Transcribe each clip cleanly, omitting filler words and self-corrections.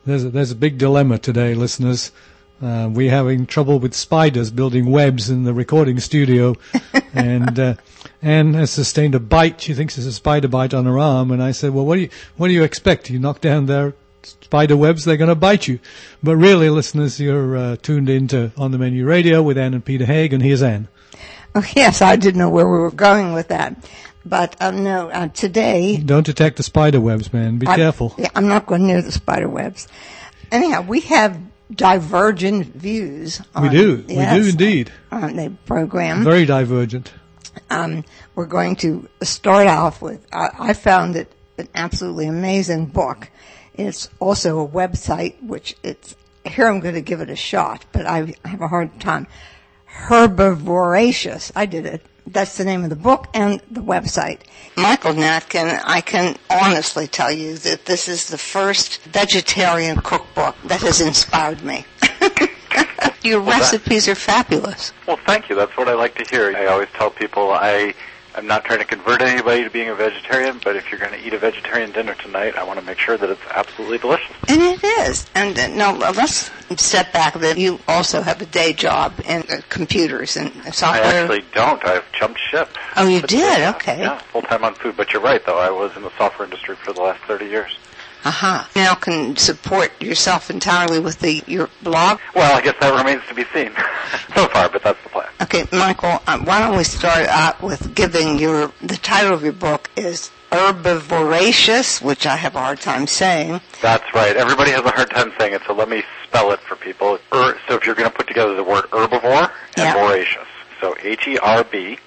there's a big dilemma today, listeners. We're having trouble with spiders building webs in the recording studio, and Anne has sustained a bite. She thinks it's a spider bite on her arm, and I said, well, what do you expect? You knock down their spider webs, they're going to bite you. But really, listeners, you're tuned into On the Menu Radio with Anne and Peter Haig, and here's Anne. Oh, yes, I didn't know where we were going with that. But today... Don't attack the spider webs, man. Be careful. Yeah, I'm not going near the spider webs. Anyhow, we have divergent views. We do indeed. On the program. Very divergent. We're going to start off with, I found it an absolutely amazing book. It's also a website, here I'm going to give it a shot, but I have a hard time. Herbivoracious. I did it. That's the name of the book and the website. Michael Natkin, I can honestly tell you that this is the first vegetarian cookbook that has inspired me. Your recipes are fabulous. Well, thank you. That's what I like to hear. I always tell people I'm not trying to convert anybody to being a vegetarian, but if you're going to eat a vegetarian dinner tonight, I want to make sure that it's absolutely delicious. And it is. And now let's step back a bit. You also have a day job in computers and software. I actually don't. I've jumped ship. Oh, you did? Okay. Yeah, full-time on food. But you're right, though. I was in the software industry for the last 30 years. Now can support yourself entirely with your blog? Well, I guess that remains to be seen so far, but that's the plan. Okay, Michael, why don't we start out with giving the title of your book is Herbivoracious, which I have a hard time saying. That's right. Everybody has a hard time saying it, so let me spell it for people. So if you're going to put together the word herbivore and voracious, so HERBIVORACIOUS,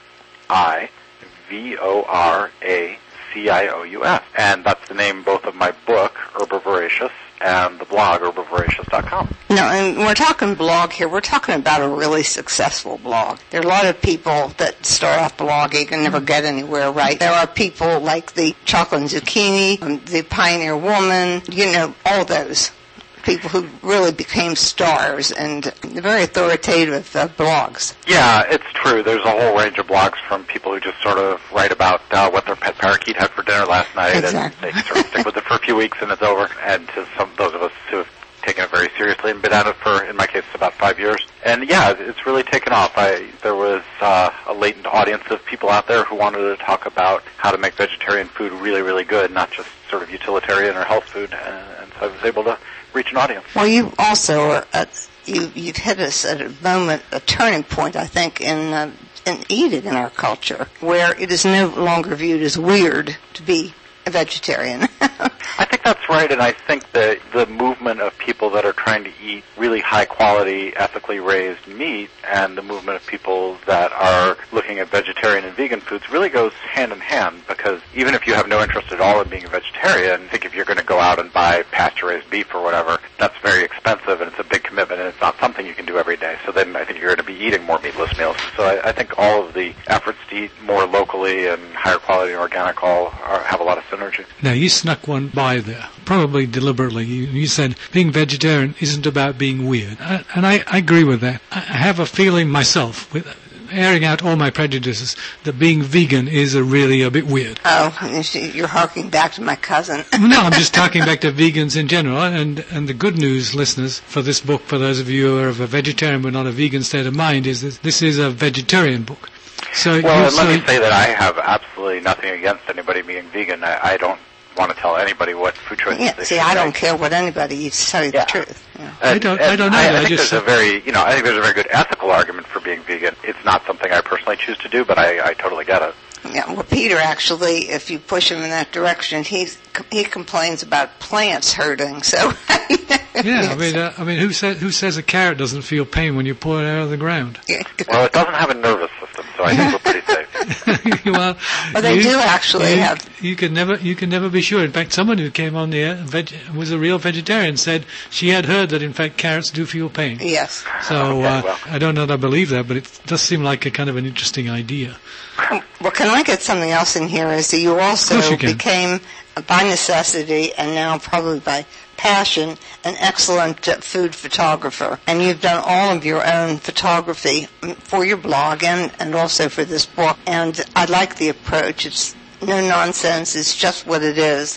and that's the name both of my book, Herbivoracious, and the blog, herbivoracious.com. No, and we're talking blog here. We're talking about a really successful blog. There are a lot of people that start off blogging and never get anywhere, right? There are people like the Chocolate and Zucchini, the Pioneer Woman, all those people who really became stars and very authoritative blogs. Yeah, it's true. There's a whole range of blogs from people who just sort of write about what their pet parakeet had for dinner last night, exactly. And they sort of stick with it for a few weeks and it's over. And to those of us who have taken it very seriously and been at it for, in my case, about 5 years. And yeah, it's really taken off. There was a latent audience of people out there who wanted to talk about how to make vegetarian food really, really good, not just sort of utilitarian or health food. And so I was able to reach an audience. Well, you also you've hit us at a moment, a turning point, I think, in eating in our culture, where it is no longer viewed as weird to be a vegetarian. I think that's right, and I think that the movement of people that are trying to eat really high-quality, ethically raised meat and the movement of people that are looking at vegetarian and vegan foods really goes hand in hand, because even if you have no interest at all in being a vegetarian, I think if you're going to go out and buy pasture-raised beef or whatever, that's very expensive and it's a big commitment and it's not something you can do every day. So then I think you're going to be eating more meatless meals. So I think all of the efforts to eat more locally and higher quality and organic have a lot of synergy. Now, you snuck one by there, probably deliberately. You said being vegetarian isn't about being weird. And I agree with that. I have a feeling myself, with airing out all my prejudices, that being vegan is really a bit weird. Oh, you're harking back to my cousin. No, I'm just talking back to vegans in general. And the good news, listeners, for this book, for those of you who are of a vegetarian but not a vegan state of mind, is that this is a vegetarian book. So let me say that I have absolutely nothing against anybody being vegan. I don't want to tell anybody what food choices they should I don't make. care what anybody eats, to tell you the truth. Yeah. I don't know. I think there's a very good ethical argument for being vegan. It's not something I personally choose to do, but I totally get it. Yeah, well, Peter, actually, if you push him in that direction, he complains about plants hurting. So yeah, I mean, who says a carrot doesn't feel pain when you pull it out of the ground? Well, it doesn't have a nervous system, so I think we're pretty safe. well, they do actually have. You can never be sure. In fact, someone who came on the air was a real vegetarian said she had heard that in fact carrots do feel pain. Yes. So I don't know that I believe that, but it does seem like a kind of an interesting idea. Well, can I get something else in here? Is that you also became, by necessity and now probably by passion, an excellent food photographer. And you've done all of your own photography for your blog and also for this book. And I like the approach. It's no nonsense. It's just what it is.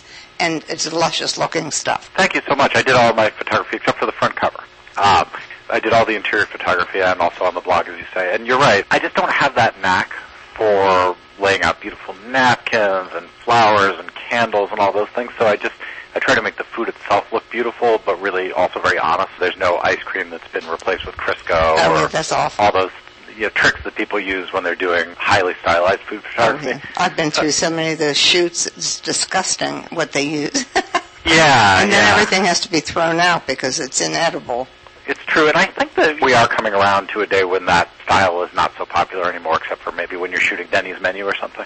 and it's delicious looking stuff. Thank you so much. I did all of my photography except for the front cover. I did all the interior photography and also on the blog, as you say. And you're right, I just don't have that knack for laying out beautiful napkins and flowers and candles and all those things. So I try to make the food itself look beautiful, but really also very honest. There's no ice cream that's been replaced with Crisco or that's awful. all those tricks that people use when they're doing highly stylized food photography. Oh, yeah. I've been through so many of those shoots. It's disgusting what they use. Yeah. And then everything has to be thrown out because it's inedible. It's true, and I think that we are coming around to a day when that style is not so popular anymore, except for maybe when you're shooting Denny's menu or something.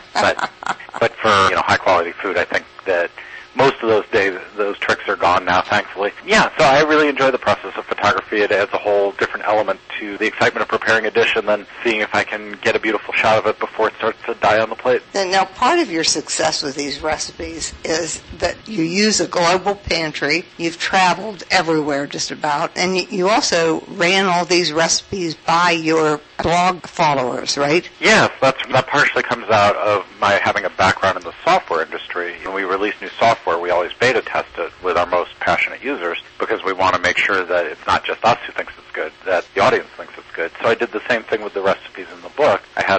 But for high quality food, I think that most of those days, those tricks are gone now, thankfully. Yeah, so I really enjoy the process of photography. It adds a whole different element to the excitement of preparing a dish and then seeing if I can get a beautiful shot of it before it starts to die on the plate. Now, part of your success with these recipes is that you use a global pantry. You've traveled everywhere just about. And you also ran all these recipes by your blog followers, right? Yes, that partially comes out of my having a background in the software industry. When we release new software, we always beta test it with our most passionate users because we want to make sure that it's not just us who thinks it's good, that the audience thinks it's good. So I did the same thing with the recipes in the book. I had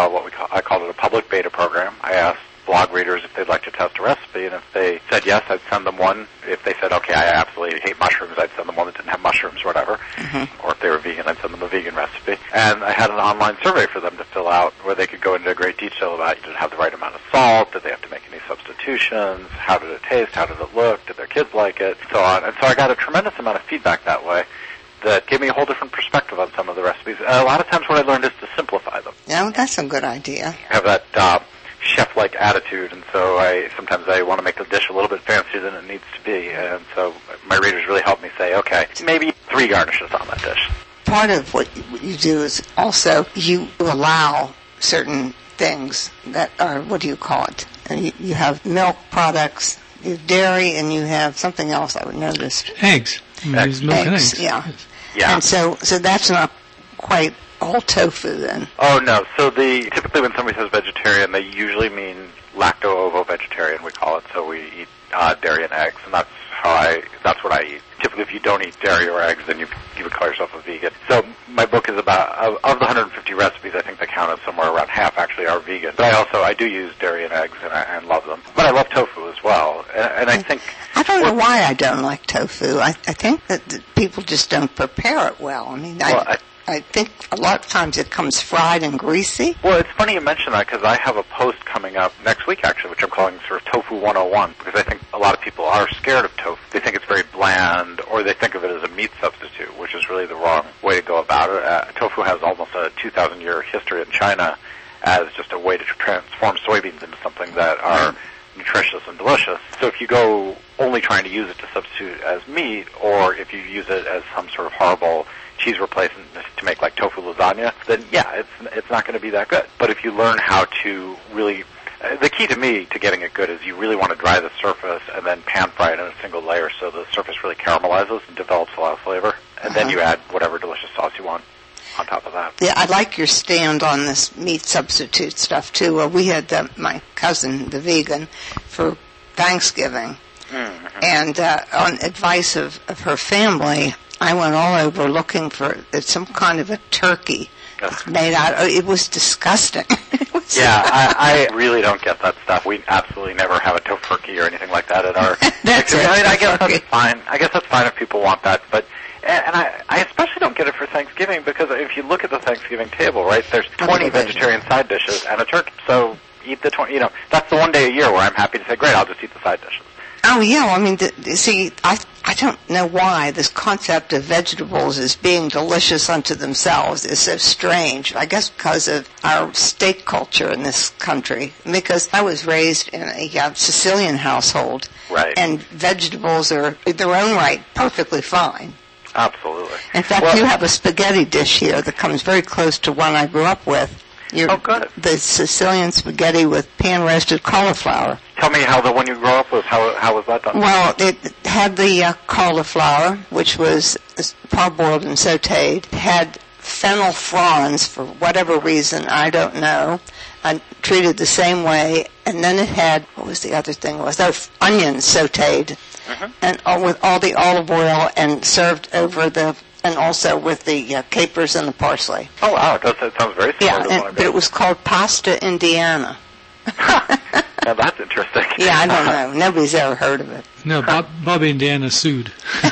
I called it a public beta program. I asked blog readers if they'd like to test a recipe, and if they said yes, I'd send them one. If they said, okay, I absolutely hate mushrooms, I'd send them one that didn't have mushrooms or whatever. Mm-hmm. Or if they were vegan, I'd send them a vegan recipe. And I had an online survey for them to fill out where they could go into great detail about did it have the right amount of salt, did they have to make any substitutions, how did it taste, how did it look, did their kids like it, so on. And so I got a tremendous amount of feedback that way that gave me a whole different perspective on some of the recipes. A lot of times what I learned is to simplify them. Yeah, that's a good idea. Have that chef-like attitude, and so sometimes I want to make the dish a little bit fancier than it needs to be, and so my readers really help me say, okay, maybe 3 garnishes on that dish. Part of what you do is also you allow certain things that are, what do you call it? You have milk products, you have dairy, and you have something else I would notice. Eggs. Milk and eggs. Yeah. And so that's not quite all tofu then. Oh no. So typically when somebody says vegetarian, they usually mean lacto-ovo-vegetarian, we call it. So we eat dairy and eggs, and that's what I eat. Typically, if you don't eat dairy or eggs, then you would call yourself a vegan. So my book is about, of the 150 recipes, I think they counted somewhere around half actually are vegan. But I do use dairy and eggs, and love them. But I love tofu as well, and I think... I don't know why I don't like tofu. I think that people just don't prepare it well. I mean, I think a lot of times it comes fried and greasy. Well, it's funny you mention that because I have a post coming up next week, actually, which I'm calling sort of Tofu 101, because I think a lot of people are scared of tofu. They think it's very bland, or they think of it as a meat substitute, which is really the wrong way to go about it. Tofu has almost a 2,000-year history in China as just a way to transform soybeans into something that are nutritious and delicious. So if you go only trying to use it to substitute as meat, or if you use it as some sort of horrible cheese replacement to make like tofu lasagna, then yeah, it's not going to be that good. But if you learn how to really, the key to me to getting it good is you really want to dry the surface and then pan fry it in a single layer so the surface really caramelizes and develops a lot of flavor. And then you add whatever delicious sauce you want on top of that. Yeah, I like your stand on this meat substitute stuff too. We had my cousin, the vegan, for Thanksgiving. Mm-hmm. And on advice of her family, I went all over looking for some kind of a turkey made out. It was disgusting. I really don't get that stuff. We absolutely never have a tofurkey or anything like that at our. I guess that's fine. I guess that's fine if people want that, but. And I especially don't get it for Thanksgiving because if you look at the Thanksgiving table, right, there's 20 vegetarian side dishes and a turkey. So eat the 20. That's the one day a year where I'm happy to say, great, I'll just eat the side dishes. Oh, yeah. I mean, see, I don't know why this concept of vegetables as being delicious unto themselves is so strange. I guess because of our steak culture in this country. Because I was raised in a Sicilian household. Right. And vegetables are, in their own right, perfectly fine. Absolutely. In fact, you have a spaghetti dish here that comes very close to one I grew up with. Good. The Sicilian spaghetti with pan-roasted cauliflower. Tell me how the one you grew up with, how was that done? Well, it had the cauliflower, which was parboiled and sautéed. It had fennel fronds, for whatever reason, I don't know, treated the same way. And then it had, what was the other thing? Onions sauteed, and with all the olive oil, and served over and also with the capers and the parsley. Oh, wow. That sounds very similar to one but it was called Pasta Indiana. Now that's interesting. Yeah, I don't know. Nobody's ever heard of it. No, Bob Indiana sued.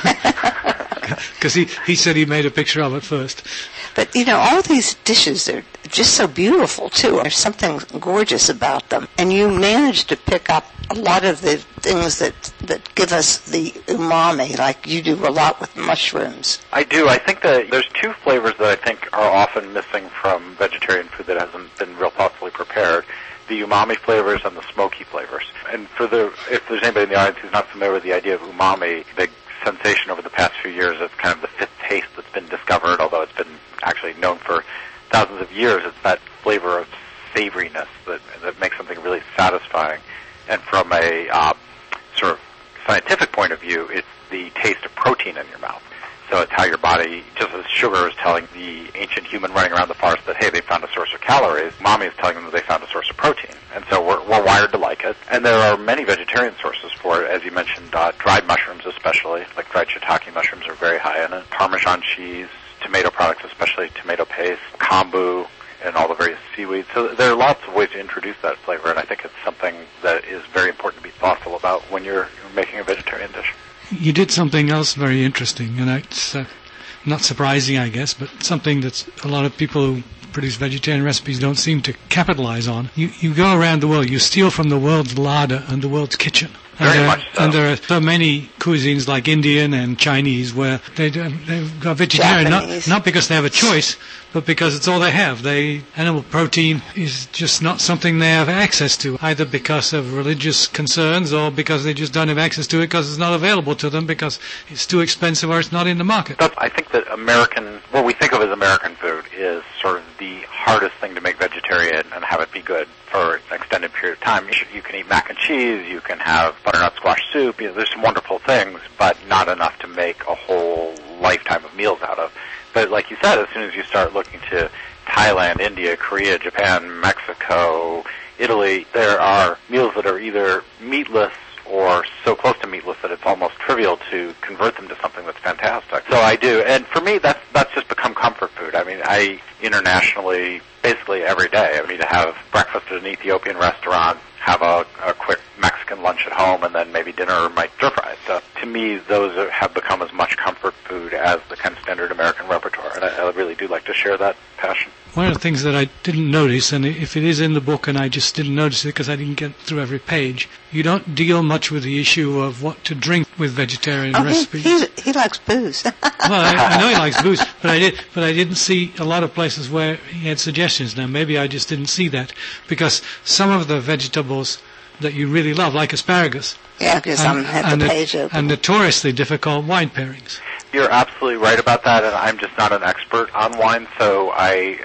Because he said he made a picture of it first. But, all these dishes are just so beautiful, too. There's something gorgeous about them. And you manage to pick up a lot of the things that give us the umami, like you do a lot with mushrooms. I do. I think that there's two flavors that I think are often missing from vegetarian food that hasn't been real thoughtfully prepared. The umami flavors and the smoky flavors. And if there's anybody in the audience who's not familiar with the idea of umami, the sensation over the past few years is kind of the fifth taste that's been discovered, although it's been actually known for thousands of years. It's that flavor of savoriness that makes something really satisfying. And from a sort of scientific point of view, it's the taste of protein in your mouth. So it's how your body, just as sugar is telling the ancient human running around the forest that, hey, they found a source of calories, mommy is telling them that they found a source of protein. And so we're wired to like it. And there are many vegetarian sources for it, as you mentioned, dried mushrooms especially, like dried shiitake mushrooms are very high in it, Parmesan cheese, tomato products, especially tomato paste, kombu, and all the various seaweeds. So there are lots of ways to introduce that flavor, and I think it's something that is very important to be thoughtful about when you're making a vegetarian dish. You did something else very interesting, and it's not surprising, I guess, but something that a lot of people who produce vegetarian recipes don't seem to capitalize on. You go around the world, you steal from the world's larder and the world's kitchen. Very much so. And there are so many cuisines like Indian and Chinese where they've got vegetarian, not because they have a choice, but because it's all they have. Animal protein is just not something they have access to, either because of religious concerns or because they just don't have access to it because it's not available to them because it's too expensive or it's not in the market. I think that what we think of as American food is sort of the hardest thing to make vegetarian and have it be good for an extended period of time. You can eat mac and cheese, you can have butternut squash soup, there's some wonderful things, but not enough to make a whole lifetime of meals out of. But like you said, as soon as you start looking to Thailand, India, Korea, Japan, Mexico, Italy, there are meals that are either meatless or so close to meatless that it's almost trivial to convert them to something that's fantastic. So I do. And for me, that's just become comfort food. I mean, I internationally, basically every day, I need to have breakfast at an Ethiopian restaurant, have a quick Mexican lunch at home, and then maybe dinner might stir fry. So to me, those have become as much comfort food as the kind of standard American repertoire, and I really do like to share that passion. One of the things that I didn't notice, and if it is in the book and I just didn't notice it because I didn't get through every page, you don't deal much with the issue of what to drink with vegetarian recipes. He likes booze. Well, I know he likes booze, but I didn't see a lot of places where he had suggestions. Now, maybe I just didn't see that because some of the vegetables that you really love, like asparagus, because I'm at the page open, and notoriously difficult wine pairings. You're absolutely right about that, and I'm just not an expert on wine, so I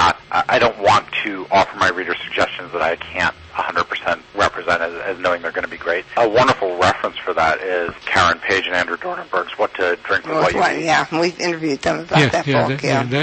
don't want to offer my readers suggestions that I can't 100% represent as knowing they're going to be great. A wonderful reference for that is Karen Page and Andrew Dornenberg's What to Drink with What You Eat. Yeah, we've interviewed them about that book.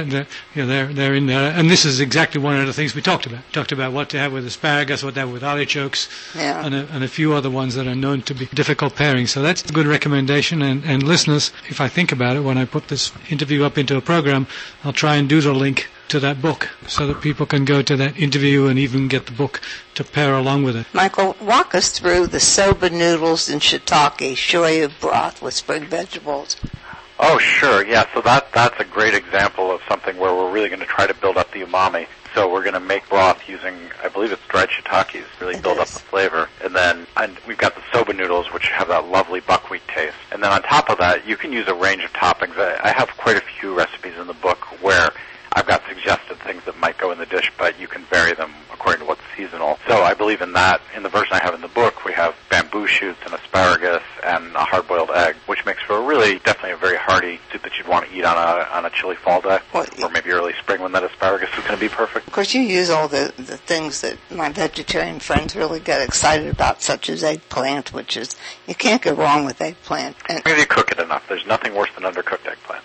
They're in there, and this is exactly one of the things we talked about. Talked about what to have with asparagus, what to have with artichokes, and a few other ones that are known to be difficult pairings. So that's a good recommendation, and listeners, if I think about it, when I put this interview up into a program, I'll try and do the link to that book so that people can go to that interview and even get the book to pair along with it. Michael, walk us through the soba noodles and shiitake shoyu broth with spring vegetables. Oh, sure. Yeah, so that's a great example of something where we're really going to try to build up the umami. So we're going to make broth using, I believe it's dried shiitakes, really build up the flavor. And we've got the soba noodles, which have that lovely buckwheat taste. And then on top of that, you can use a range of toppings. I have quite a few recipes in the book where I've got suggested things that might go in the dish, but you can vary them according to what's seasonal. So I believe in that. In the version I have in the book, we have bamboo shoots and asparagus and a hard-boiled egg, which makes for definitely a very hearty soup that you'd want to eat on a chilly fall day, or maybe early spring when that asparagus is going to be perfect. Of course, you use all the things that my vegetarian friends really get excited about, such as eggplant, you can't go wrong with eggplant. Maybe you cook it enough. There's nothing worse than undercooked eggplant.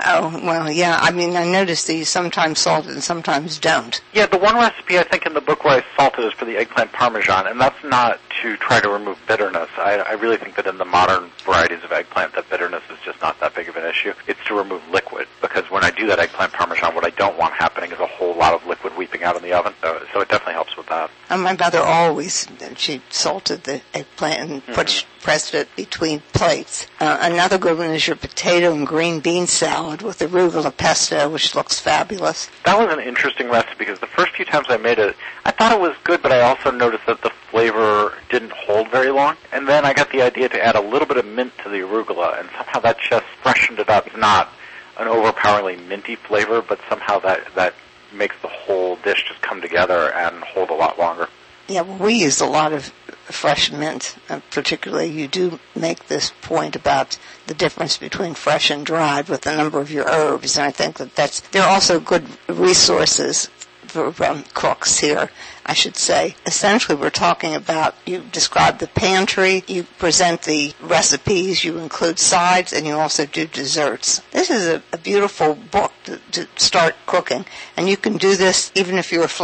Oh, well, yeah. I mean, I noticed these sometimes salted and sometimes don't. Yeah, the one recipe I think in the book where I salted is for the eggplant parmesan, and that's not to try to remove bitterness. I really think that in the modern varieties of eggplant, that bitterness is just not that big of an issue. It's to remove liquid, because when I do that eggplant parmesan, what I don't want happening is a whole lot of liquid weeping out in the oven, so it definitely helps with that. My mother always, she salted the eggplant and pressed it between plates. Another good one is your potato and green bean salad with arugula pesto, which looks fabulous. That was an interesting recipe because the first few times I made it, I thought it was good, but I also noticed that the flavor didn't hold very long. And then I got the idea to add a little bit of mint to the arugula, and somehow that just freshened it up. It's not an overpoweringly minty flavor, but somehow that makes the whole dish just come together and hold a lot longer. Yeah, well, we use a lot of fresh mint. Particularly, you do make this point about the difference between fresh and dried with the number of your herbs, and I think that there are also good resources for cooks here, I should say. Essentially, we're talking about, you describe the pantry, you present the recipes, you include sides, and you also do desserts. This is a beautiful book to start cooking, and you can do this even if you're a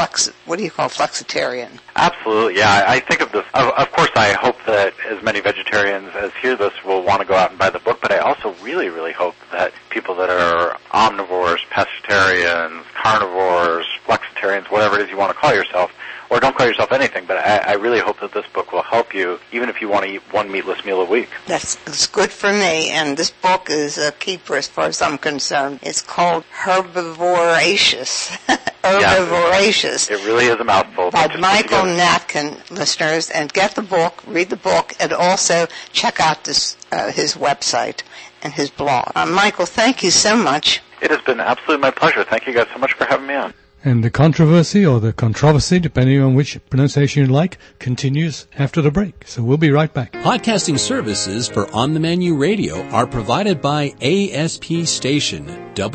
flexitarian? Absolutely, yeah. I think of this, of course I hope that as many vegetarians as hear this will want to go out and buy the book, but I also really, really hope that people that are omnivores, pescatarians, carnivores, flexitarians, whatever it is you want to call yourself, or don't call yourself anything, but I really hope that this book will help you, even if you want to eat one meatless meal a week. That's good for me, and this book is a keeper as far as I'm concerned. It's called Herbivoracious. Herbivoracious. Yes, it really is a mouthful. By Michael Natkin, listeners, and get the book, read the book, and also check out his website and his blog. Michael, thank you so much. It has been absolutely my pleasure. Thank you guys so much for having me on. And the controversy, or the controversy, depending on which pronunciation you like, continues after the break. So we'll be right back. Podcasting services for On the Menu Radio are provided by ASP Station,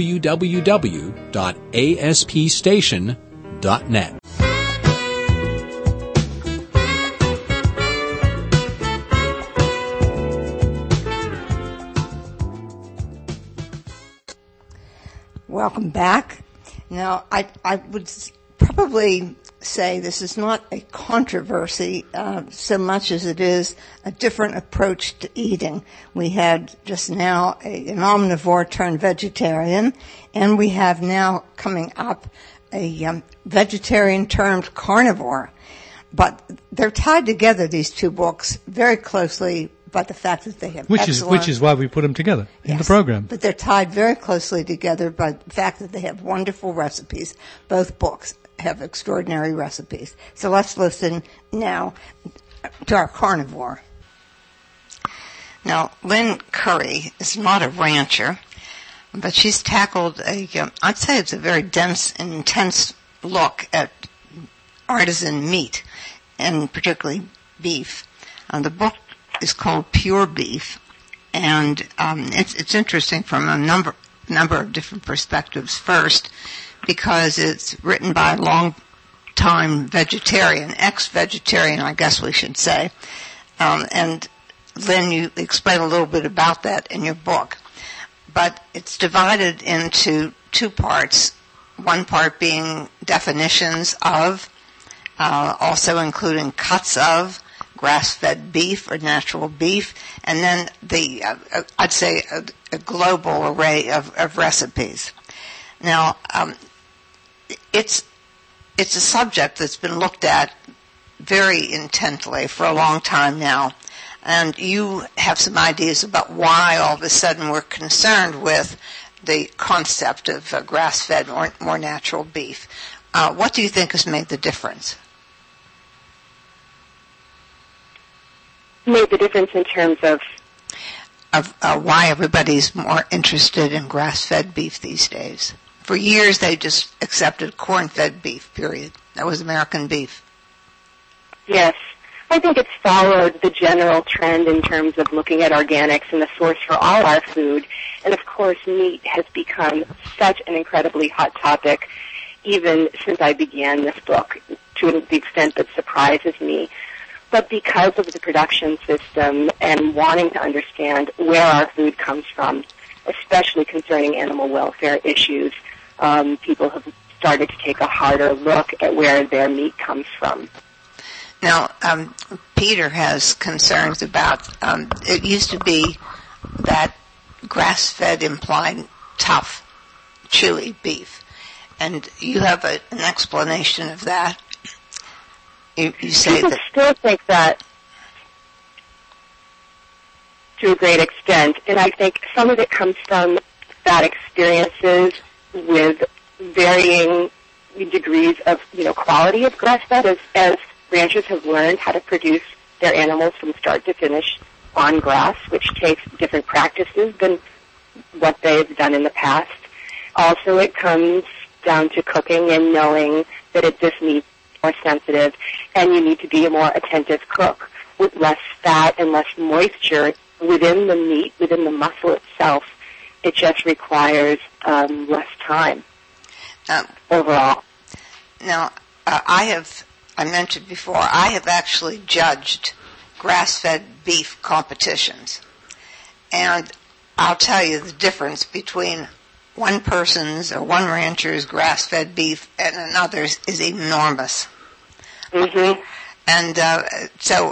www.aspstation.net. Welcome back. Now, I would probably say this is not a controversy so much as it is a different approach to eating. We had just now an omnivore turned vegetarian, and we have now coming up a vegetarian turned carnivore. But they're tied together, these two books, very closely by the fact that they have which is why we put them together in the program. But they're tied very closely together by the fact that they have wonderful recipes. Both books have extraordinary recipes. So let's listen now to our carnivore. Now, Lynn Curry is not a rancher, but she's tackled I'd say it's a very dense and intense look at artisan meat, and particularly beef. The book is called Pure Beef, and it's interesting from a number of different perspectives. First, because it's written by a long-time vegetarian, ex-vegetarian, I guess we should say. And Lynn, you explain a little bit about that in your book. But it's divided into two parts. One part being definitions of, also including cuts of, grass-fed beef or natural beef, and then I'd say a global array of recipes. Now, it's a subject that's been looked at very intently for a long time now, and you have some ideas about why all of a sudden we're concerned with the concept of grass-fed or more natural beef. What do you think has made the difference? Made the difference in terms of why everybody's more interested in grass-fed beef these days. For years, they just accepted corn-fed beef, period. That was American beef. Yes. I think it's followed the general trend in terms of looking at organics and the source for all our food. And, of course, meat has become such an incredibly hot topic, even since I began this book, to the extent that surprises me. But because of the production system and wanting to understand where our food comes from especially concerning animal welfare issues, people have started to take a harder look at where their meat comes from. Now, Peter has concerns about, it used to be that grass-fed implied tough, chewy beef. And you have an explanation of that. You say people that still think that to a great extent, and I think some of it comes from bad experiences with varying degrees of, quality of grass-fed as ranchers have learned how to produce their animals from start to finish on grass, which takes different practices than what they've done in the past. Also, it comes down to cooking and knowing that this meat is more sensitive, and you need to be a more attentive cook with less fat and less moisture within the meat, within the muscle itself. It just requires less time overall. Now, I mentioned before, I have actually judged grass-fed beef competitions. And I'll tell you the difference between one person's or one rancher's grass-fed beef and another's is enormous. Mm-hmm. And so,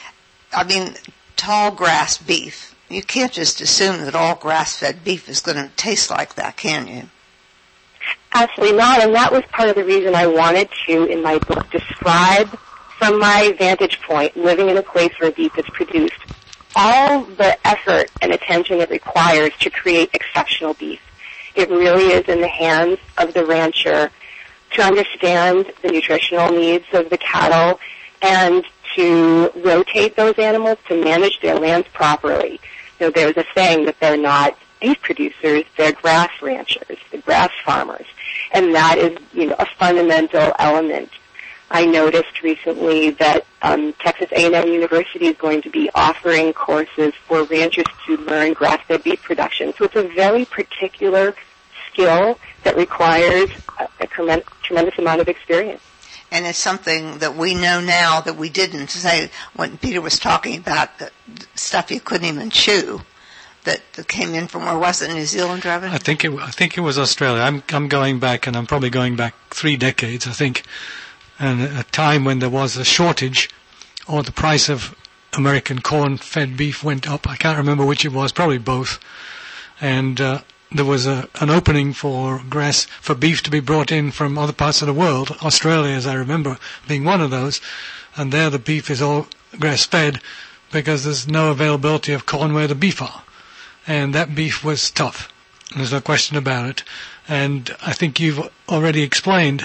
tall grass beef, you can't just assume that all grass-fed beef is going to taste like that, can you? Absolutely not, and that was part of the reason I wanted to, in my book, describe from my vantage point, living in a place where beef is produced, all the effort and attention it requires to create exceptional beef. It really is in the hands of the rancher to understand the nutritional needs of the cattle and to rotate those animals, to manage their lands properly. There's a saying that they're not beef producers, they're grass ranchers, the grass farmers. And that is, a fundamental element. I noticed recently that Texas A&M University is going to be offering courses for ranchers to learn grass-fed beef production. So it's a very particular skill that requires a tremendous amount of experience. And it's something that we know now that we didn't say when Peter was talking about the stuff you couldn't even chew that came in from, where was it, New Zealand, Robin? I think it was Australia. I'm going back, and I'm probably going back 3 decades, I think, and a time when there was a shortage, or the price of American corn-fed beef went up. I can't remember which it was, probably both. And there was an opening for beef to be brought in from other parts of the world, Australia, as I remember, being one of those. And there the beef is all grass-fed because there's no availability of corn where the beef are. And that beef was tough. There's no question about it. And I think you've already explained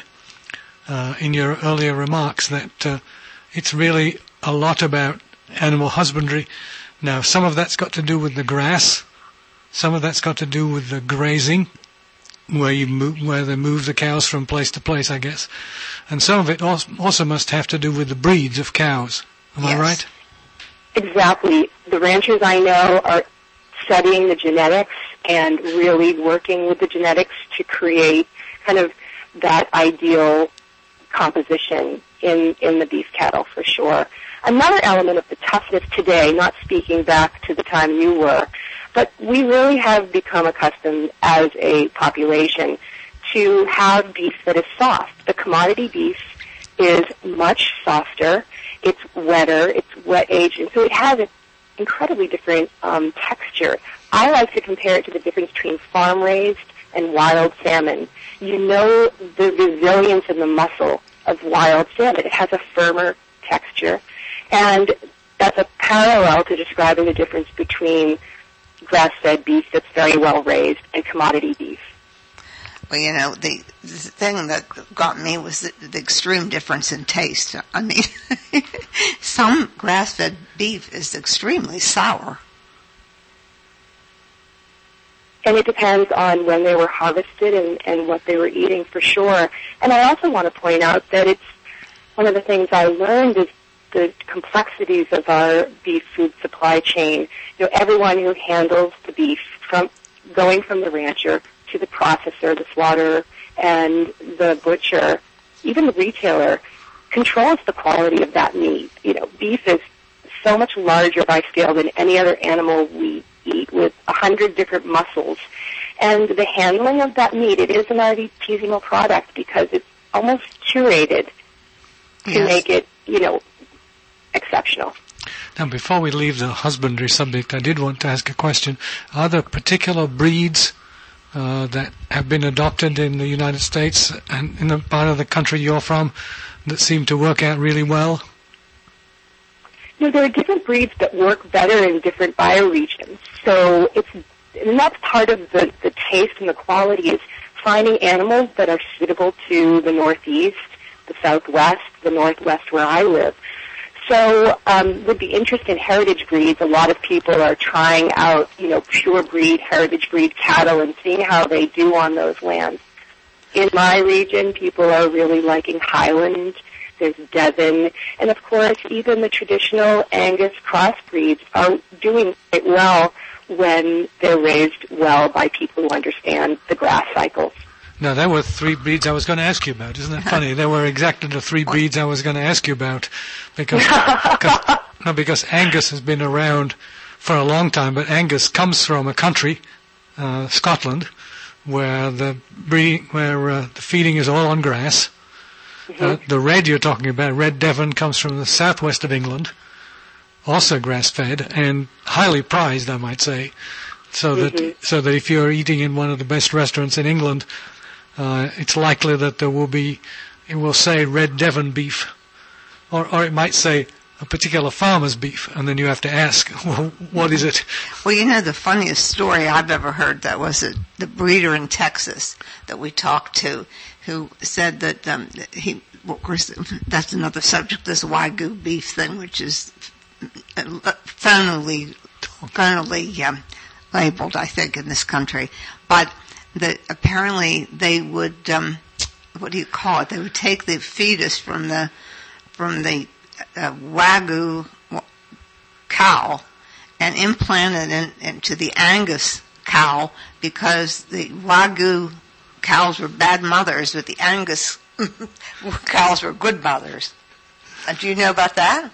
in your earlier remarks that it's really a lot about animal husbandry. Now, some of that's got to do with the grass. Some of that's got to do with the grazing, where they move the cows from place to place, I guess. And some of it also must have to do with the breeds of cows. Am I right? Exactly. The ranchers I know are studying the genetics and really working with the genetics to create kind of that ideal composition in the beef cattle, for sure. Another element of the toughness today, not speaking back to the time you were, but we really have become accustomed as a population to have beef that is soft. The commodity beef is much softer. It's wetter. It's wet-aged. And so it has an incredibly different texture. I like to compare it to the difference between farm-raised and wild salmon. You know the resilience and the muscle of wild salmon. It has a firmer texture. And that's a parallel to describing the difference between grass-fed beef that's very well raised and commodity beef. Well, the thing that got me was the extreme difference in taste. I mean, some grass-fed beef is extremely sour. And it depends on when they were harvested and what they were eating, for sure. And I also want to point out that it's one of the things I learned is the complexities of our beef food supply chain. Everyone who handles the beef, from going from the rancher to the processor, the slaughterer, and the butcher, even the retailer, controls the quality of that meat. Beef is so much larger by scale than any other animal we eat with 100 different mussels. And the handling of that meat, it is an artisanal product because it's almost curated to make it, exceptional. Now, before we leave the husbandry subject, I did want to ask a question. Are there particular breeds that have been adopted in the United States and in the part of the country you're from that seem to work out really well? There are different breeds that work better in different bioregions. So and that's part of the taste and the quality is finding animals that are suitable to the Northeast, the Southwest, the Northwest where I live. So with the interest in heritage breeds, a lot of people are trying out, pure breed, heritage breed cattle and seeing how they do on those lands. In my region, people are really liking Highland, there's Devon, and of course even the traditional Angus crossbreeds are doing quite well when they're raised well by people who understand the grass cycles. Now, there were 3 breeds I was going to ask you about. Isn't that funny? There were exactly the 3 breeds I was going to ask you about because Angus has been around for a long time, but Angus comes from a country, Scotland, where the feeding is all on grass. The red you're talking about, Red Devon, comes from the southwest of England, also grass-fed and highly prized, I might say, so that if you're eating in one of the best restaurants in England, it's likely that it will say Red Devon beef, or it might say a particular farmer's beef, and then you have to ask, well, what is it? Well, the funniest story I've ever heard, that was the breeder in Texas that we talked to, who said that of course, that's another subject, this Wagyu beef thing, which is federally labeled, I think, in this country. But apparently they would, what do you call it? They would take the fetus from the Wagyu cow and implant it into the Angus cow because the Wagyu cows were bad mothers, but the Angus cows were good mothers. Do you know about that?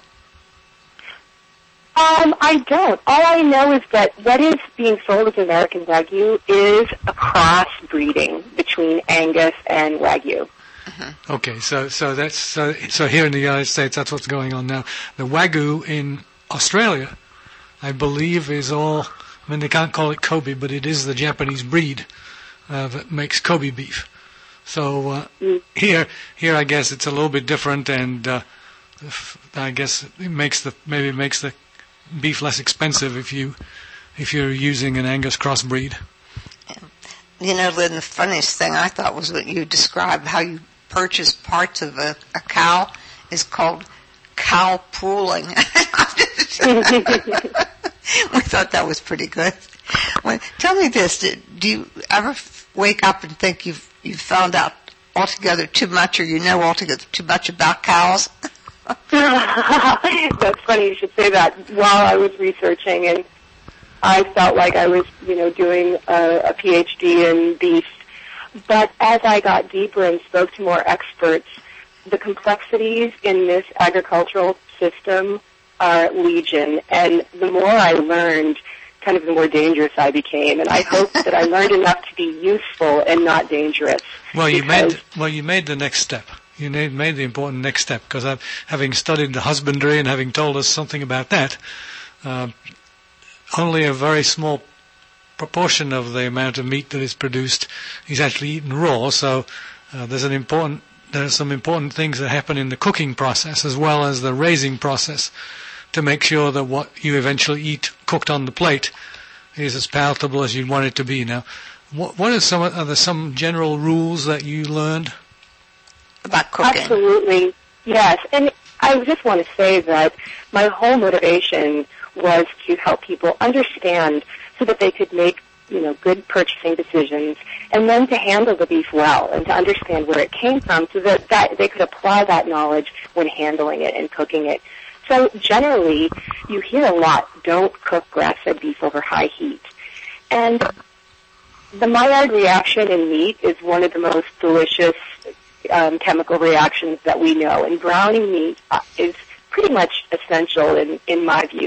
I don't. All I know is that what is being sold as American Wagyu is a cross-breeding between Angus and Wagyu. Okay, so here in the United States, that's what's going on now. The Wagyu in Australia, I believe, is all. I mean, they can't call it Kobe, but it is the Japanese breed that makes Kobe beef. So here, I guess it's a little bit different, and I guess it makes the beef less expensive if you're using an Angus crossbreed. Lynn, the funniest thing I thought was what you described, how you purchase parts of a cow is called cow pooling. We thought that was pretty good. Well, tell me this, do you ever wake up and think you've found out altogether too much, or altogether too much about cows? That's funny you should say that. While I was researching, and I felt like I was, doing a PhD in beef. But as I got deeper and spoke to more experts, the complexities in this agricultural system are legion. And the more I learned, kind of the more dangerous I became. And I hope that I learned enough to be useful and not dangerous. Well, you made the next step. You made the important next step, because having studied the husbandry and having told us something about that, only a very small proportion of the amount of meat that is produced is actually eaten raw. So there are some important things that happen in the cooking process as well as the raising process to make sure that what you eventually eat cooked on the plate is as palatable as you want it to be. Now, what are some general rules that you learned about cooking? Absolutely, yes. And I just want to say that my whole motivation was to help people understand so that they could make, good purchasing decisions, and then to handle the beef well and to understand where it came from so that they could apply that knowledge when handling it and cooking it. So generally, you hear a lot, don't cook grass-fed beef over high heat. And the Maillard reaction in meat is one of the most delicious chemical reactions that we know, and browning meat is pretty much essential in my view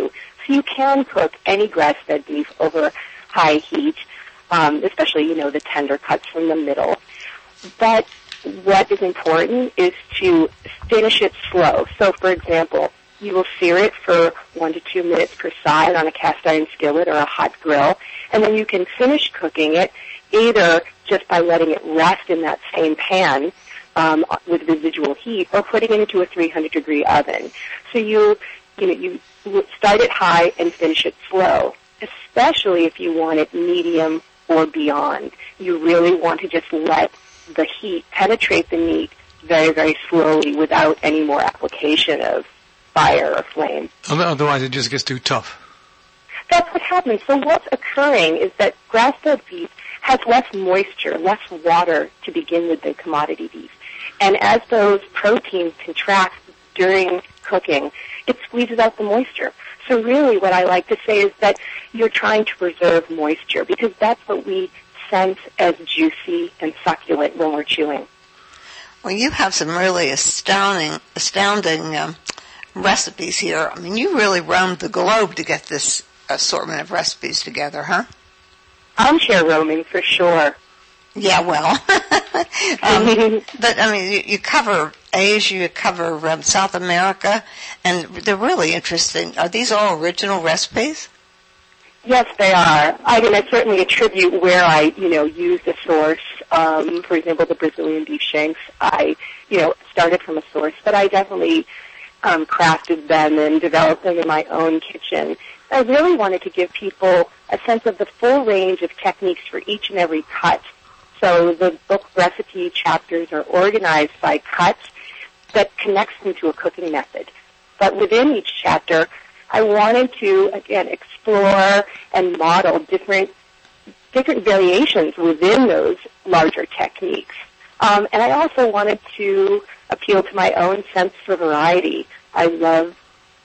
So you can cook any grass-fed beef over high heat, especially, the tender cuts from the middle. But what is important is to finish it slow. So, for example, you will sear it for 1 to 2 minutes per side on a cast iron skillet or a hot grill, and then you can finish cooking it either just by letting it rest in that same pan with residual heat, or putting it into a 300-degree oven. So you start it high and finish it slow, especially if you want it medium or beyond. You really want to just let the heat penetrate the meat very, very slowly without any more application of fire or flame. Otherwise it just gets too tough. That's what happens. So what's occurring is that grass-fed beef has less moisture, less water to begin with than commodity beef. And as those proteins contract during cooking, it squeezes out the moisture. So really what I like to say is that you're trying to preserve moisture, because that's what we sense as juicy and succulent when we're chewing. Well, you have some really astounding recipes here. I mean, you really roamed the globe to get this assortment of recipes together, huh? Armchair roaming, for sure. Yeah, well. But, I mean, you cover Asia, you cover South America, and they're really interesting. Are these all original recipes? Yes, they are. I mean, I certainly attribute where I, use the source. For example, the Brazilian beef shanks, I, started from a source, but I definitely crafted them and developed them in my own kitchen. I really wanted to give people a sense of the full range of techniques for each and every cut. So the book recipe chapters are organized by cuts that connects them to a cooking method. But within each chapter, I wanted to, again, explore and model different variations within those larger techniques. And I also wanted to appeal to my own sense for variety. I love,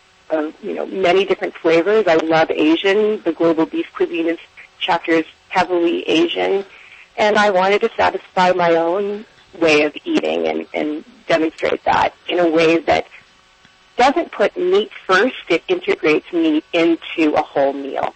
many different flavors. I love Asian. The Global Beef Cuisine chapter is heavily Asian. And I wanted to satisfy my own way of eating and demonstrate that in a way that doesn't put meat first. It integrates meat into a whole meal.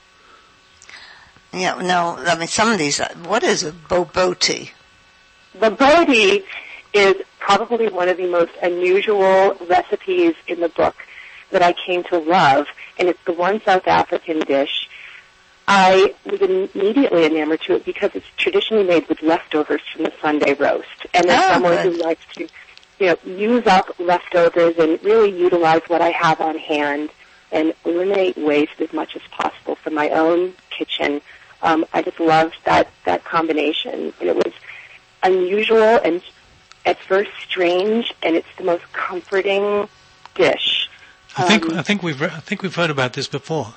Yeah, no, I mean, some of these, what is a bobotie? Bobotie is probably one of the most unusual recipes in the book that I came to love, and it's the one South African dish. I was immediately enamored to it because it's traditionally made with leftovers from the Sunday roast. And as someone who likes to, use up leftovers and really utilize what I have on hand and eliminate waste as much as possible from my own kitchen, I just loved that combination. And it was unusual and at first strange, and it's the most comforting dish. I think we've heard about this before.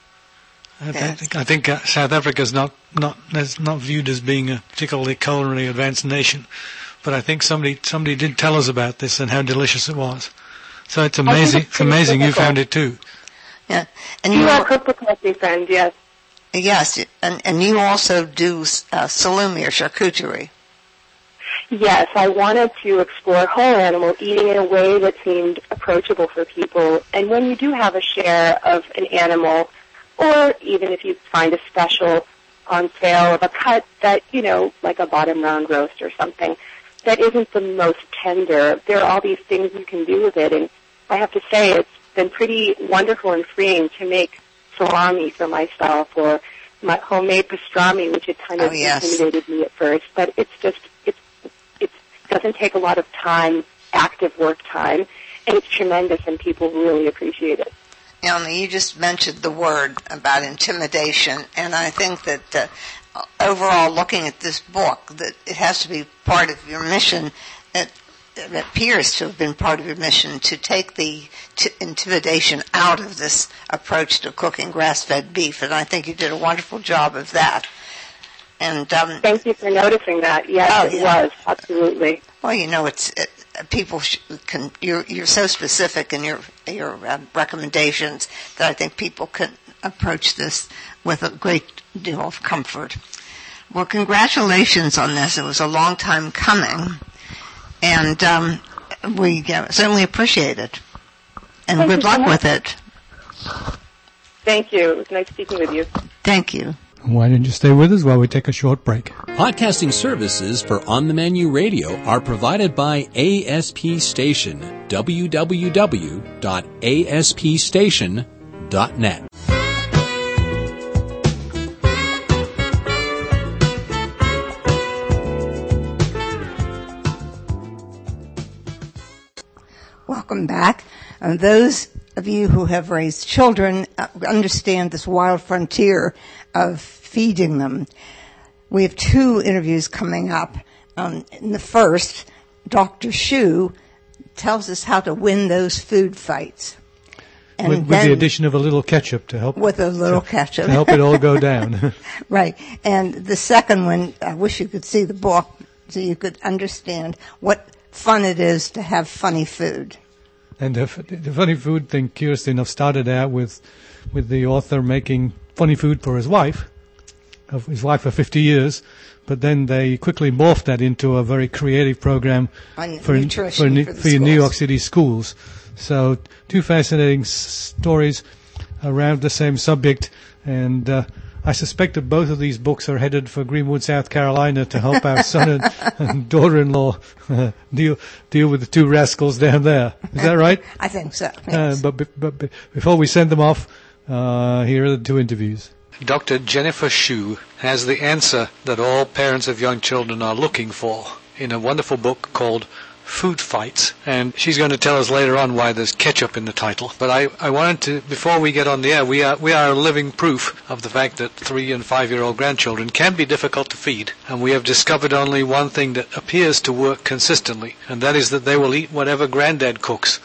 I think South Africa is not viewed as being a particularly culinarily advanced nation, but I think somebody did tell us about this and how delicious it was. So it's amazing. It's amazing you found it too. Yeah, and you are cooked with my friend, yes. Yes, and you also do salumi or charcuterie. Yes, I wanted to explore whole animal eating in a way that seemed approachable for people. And when you do have a share of an animal, or even if you find a special on sale of a cut that, like a bottom round roast or something, that isn't the most tender, there are all these things you can do with it. And I have to say it's been pretty wonderful and freeing to make salami for myself, or my homemade pastrami, which had kind of intimidated me at first. But it doesn't take a lot of time, active work time, and it's tremendous, and people really appreciate it. You just mentioned the word about intimidation, and I think that overall, looking at this book, that it has to be part of your mission. It appears to have been part of your mission to take the intimidation out of this approach to cooking grass-fed beef, and I think you did a wonderful job of that. And thank you for noticing that. Yes, it was absolutely. Well, it's people can. You're so specific in your recommendations that I think people can approach this with a great deal of comfort. Well, congratulations on this. It was a long time coming, and we certainly appreciate it. And good luck with it. Thank you. It was nice speaking with you. Thank you. Why don't you stay with us while we take a short break? Podcasting services for On the Menu Radio are provided by ASP Station. www.aspstation.net. Welcome back. Those of you who have raised children understand this wild frontier of feeding them. We have 2 interviews coming up. In the first, Dr. Shu tells us how to win those food fights. And with the addition of a little ketchup to help. With a little ketchup. To help it all go down. Right. And the second one, I wish you could see the book so you could understand what fun it is to have funny food. And the funny food thing, curiously enough, started out with the author making funny food for his wife of 50 years, but then they quickly morphed that into a very creative program for New York City schools. So 2 fascinating stories around the same subject, and I suspect that both of these books are headed for Greenwood, South Carolina, to help our son and daughter-in-law deal with the 2 rascals down there. Is that right? I think so. Yes. But before we send them off, here are the 2 interviews. Dr. Jennifer Shu has the answer that all parents of young children are looking for in a wonderful book called Food Fights, and she's going to tell us later on why there's ketchup in the title. But I wanted to, before we get on the air, we are living proof of the fact that 3- and 5-year-old grandchildren can be difficult to feed, and we have discovered only one thing that appears to work consistently, and that is that they will eat whatever granddad cooks.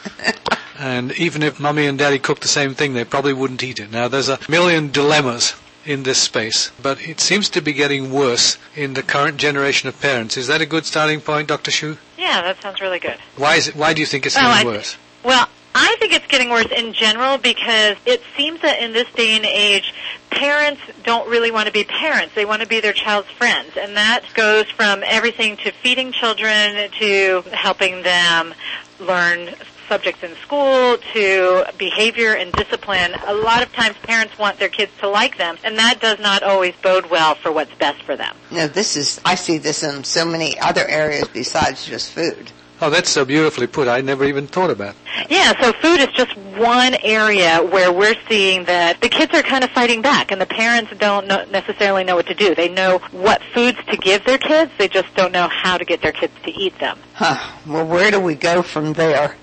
And even if mommy and daddy cook the same thing, they probably wouldn't eat it. Now, there's a million dilemmas in this space, but it seems to be getting worse in the current generation of parents. Is that a good starting point, Dr. Shu? Yeah, that sounds really good. Why do you think it's getting worse? Well, I think it's getting worse in general because it seems that in this day and age, parents don't really want to be parents. They want to be their child's friends. And that goes from everything to feeding children to helping them learn subjects in school to behavior and discipline. A lot of times parents want their kids to like them, and that does not always bode well for what's best for them. No, I see this in so many other areas besides just food. Oh, that's so beautifully put. I never even thought about it. Yeah, so food is just one area where we're seeing that the kids are kind of fighting back, and the parents don't necessarily know what to do. They know what foods to give their kids. They just don't know how to get their kids to eat them. Well, where do we go from there?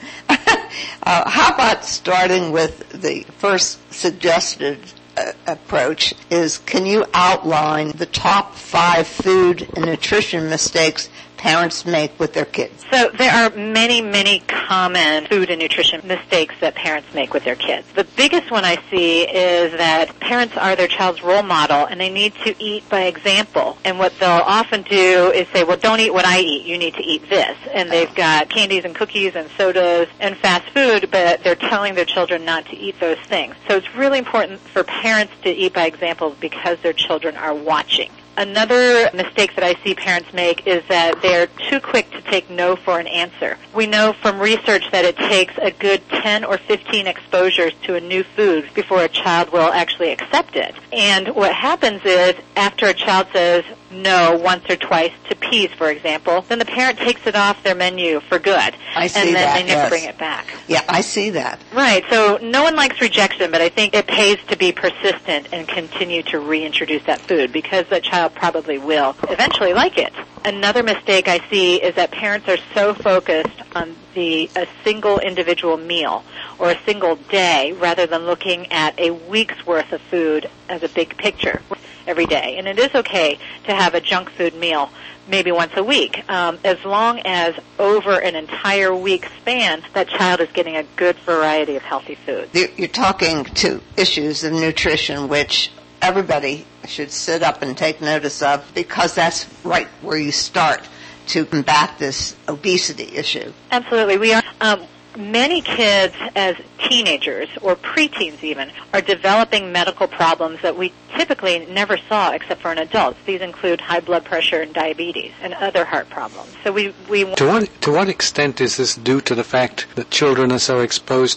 How about starting with the first suggested approach is, can you outline the top 5 food and nutrition mistakes parents make with their kids? So there are many, many common food and nutrition mistakes that parents make with their kids. The biggest one I see is that parents are their child's role model, and they need to eat by example. And what they'll often do is say, well, don't eat what I eat, you need to eat this. And they've got candies and cookies and sodas and fast food, but they're telling their children not to eat those things. So it's really important for parents to eat by example because their children are watching. Another mistake that I see parents make is that they're too quick to take no for an answer. We know from research that it takes a good 10 or 15 exposures to a new food before a child will actually accept it. And what happens is, after a child says no once or twice to peas, for example, then the parent takes it off their menu for good. I see and then that, they never yes. bring it back. Yeah, I see that. Right, so no one likes rejection, but I think it pays to be persistent and continue to reintroduce that food because the child probably will eventually like it. Another mistake I see is that parents are so focused on a single individual meal or a single day rather than looking at a week's worth of food as a big picture every day. And it is okay to have a junk food meal maybe once a week, as long as over an entire week span, that child is getting a good variety of healthy foods. You're talking to issues of nutrition which everybody should sit up and take notice of because that's right where you start to combat this obesity issue. Absolutely. We are. Many kids as teenagers or preteens even are developing medical problems that we typically never saw except for in adults. These include high blood pressure and diabetes and other heart problems. So we To what extent is this due to the fact that children are so exposed to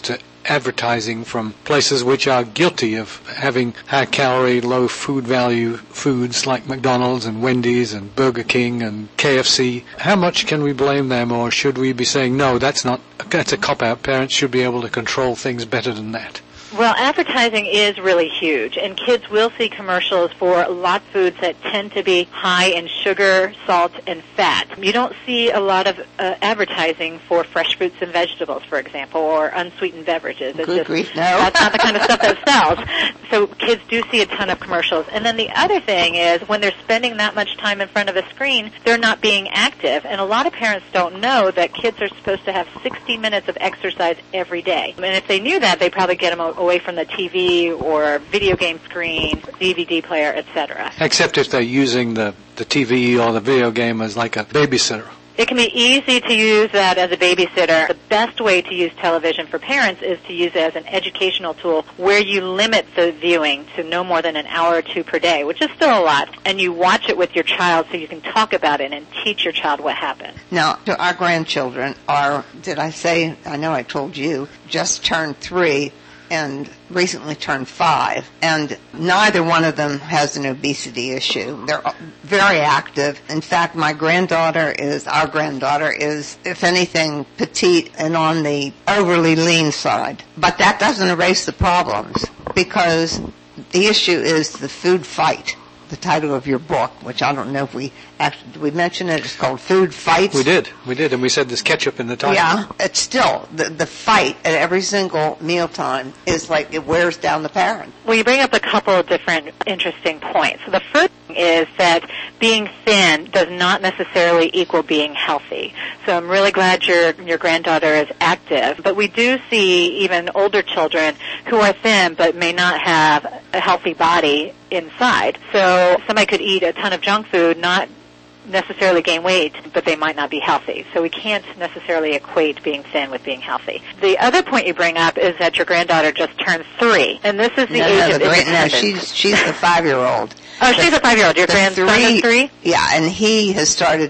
advertising from places which are guilty of having high-calorie, low-food value foods like McDonald's and Wendy's and Burger King and KFC. How much can we blame them, or should we be saying, no, that's a cop-out. Parents should be able to control things better than that? Well, advertising is really huge, and kids will see commercials for lot foods that tend to be high in sugar, salt, and fat. You don't see a lot of advertising for fresh fruits and vegetables, for example, or unsweetened beverages. Good grief, no. That's not the kind of stuff that sells. So kids do see a ton of commercials. And then the other thing is, when they're spending that much time in front of a screen, they're not being active. And a lot of parents don't know that kids are supposed to have 60 minutes of exercise every day. And if they knew that, they'd probably get them away from the TV or video game screen, DVD player, etc. Except if they're using the TV or the video game as like a babysitter. It can be easy to use that as a babysitter. The best way to use television for parents is to use it as an educational tool where you limit the viewing to no more than an hour or two per day, which is still a lot, and you watch it with your child so you can talk about it and teach your child what happened. Now, our grandchildren are, I know I told you, just turned 3 and recently turned 5, and neither one of them has an obesity issue. They're very active. In fact, our granddaughter is, if anything, petite and on the overly lean side. But that doesn't erase the problems, because the issue is the food fight. The title of your book, which I don't know if did we mention it? It's called Food Fights. We did, and we said there's ketchup in the title. Yeah, it's still, the fight at every single mealtime is like it wears down the parent. Well, you bring up a couple of different interesting points. The first thing is that being thin does not necessarily equal being healthy. So I'm really glad your granddaughter is active. But we do see even older children who are thin but may not have a healthy body inside. So somebody could eat a ton of junk food, not necessarily gain weight, but they might not be healthy. So we can't necessarily equate being thin with being healthy. The other point you bring up is that your granddaughter just turned 3, and this is the age of independence. No, she's the 5-year-old. Oh, she's a 5-year-old. Your grandson is 3? Yeah, and he has started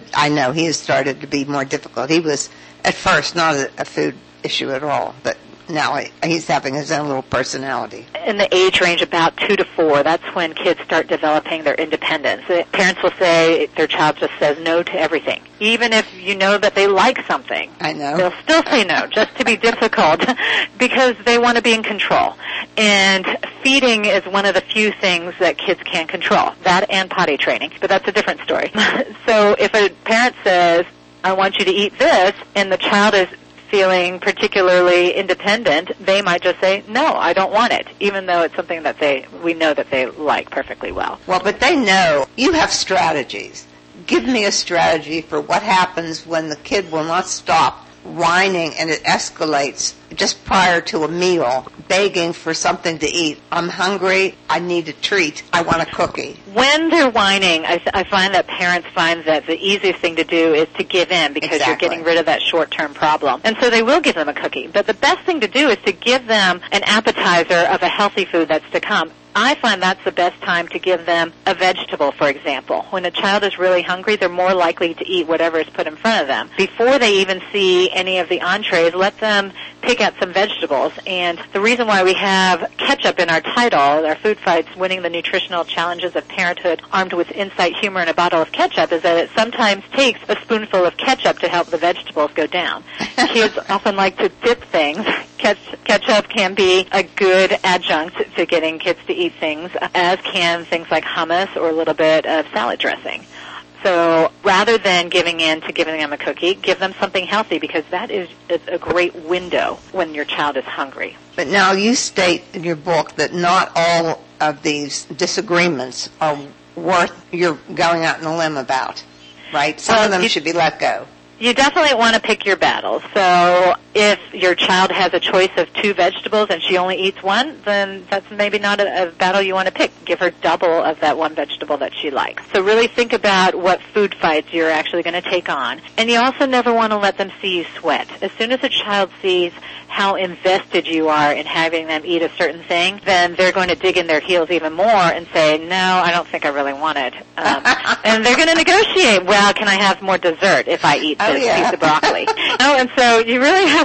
to be more difficult. He was, at first, not a food issue at all, but now he's having his own little personality. In the age range about 2 to 4, that's when kids start developing their independence. Parents will say their child just says no to everything. Even if you know that they like something, I know, they'll still say no, just to be difficult, because they want to be in control. And feeding is one of the few things that kids can control, that and potty training, but that's a different story. So if a parent says, I want you to eat this, and the child is feeling particularly independent, they might just say, no, I don't want it, even though it's something that we know that they like perfectly well. Well, but they know. You have strategies. Give me a strategy for what happens when the kid will not stop whining and it escalates just prior to a meal, begging for something to eat. I'm hungry. I need a treat. I want a cookie. When they're whining, I find that parents find that the easiest thing to do is to give in, because You're getting rid of that short-term problem. And so they will give them a cookie. But the best thing to do is to give them an appetizer of a healthy food that's to come. I find that's the best time to give them a vegetable, for example. When a child is really hungry, they're more likely to eat whatever is put in front of them. Before they even see any of the entrees, let them pick out some vegetables. And the reason why we have ketchup in our title, our Food Fights, Winning the Nutritional Challenges of Parenthood Armed with Insight, Humor, and a Bottle of Ketchup, is that it sometimes takes a spoonful of ketchup to help the vegetables go down. Kids often like to dip things. Ketchup can be a good adjunct to getting kids to eat things, as can things like hummus or a little bit of salad dressing. So rather than giving in to giving them a cookie, give them something healthy, because that is a great window when your child is hungry. But now you state in your book that not all of these disagreements are worth you're going out on a limb about, right? Some of them should be let go. You definitely want to pick your battles. So if your child has a choice of 2 vegetables and she only eats 1, then that's maybe not a battle you want to pick. Give her double of that 1 vegetable that she likes. So really think about what food fights you're actually going to take on. And you also never want to let them see you sweat. As soon as a child sees how invested you are in having them eat a certain thing, then they're going to dig in their heels even more and say, no, I don't think I really want it. And they're going to negotiate, well, can I have more dessert if I eat this piece of broccoli? And so you really have to make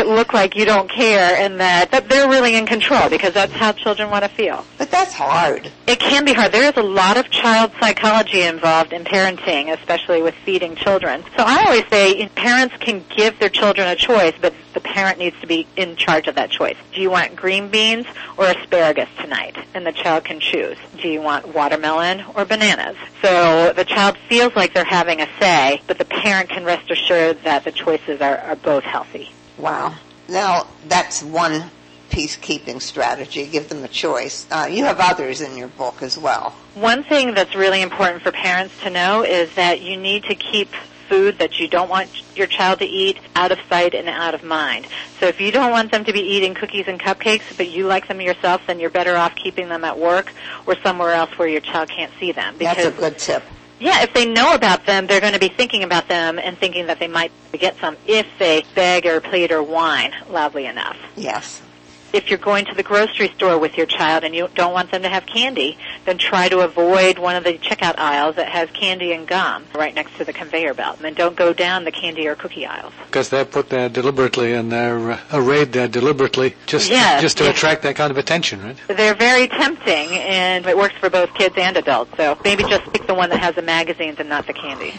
it look like you don't care and that they're really in control, because that's how children want to feel. But that's hard. It can be hard. There is a lot of child psychology involved in parenting, especially with feeding children. So I always say parents can give their children a choice, but the parent needs to be in charge of that choice. Do you want green beans or asparagus tonight? And the child can choose. Do you want watermelon or bananas? So the child feels like they're having a say, but the parent can rest assured that the choices are both healthy. Wow. Now, that's one peacekeeping strategy, give them a choice. You have others in your book as well. One thing that's really important for parents to know is that you need to keep food that you don't want your child to eat out of sight and out of mind. So if you don't want them to be eating cookies and cupcakes, but you like them yourself, then you're better off keeping them at work or somewhere else where your child can't see them. That's a good tip. Yeah, if they know about them, they're going to be thinking about them and thinking that they might get some if they beg or plead or whine loudly enough. Yes. If you're going to the grocery store with your child and you don't want them to have candy, then try to avoid one of the checkout aisles that has candy and gum right next to the conveyor belt. And then don't go down the candy or cookie aisles. Because they're put there deliberately and they're arrayed there deliberately just to attract that kind of attention, right? They're very tempting, and it works for both kids and adults. So maybe just pick the one that has the magazines and not the candy.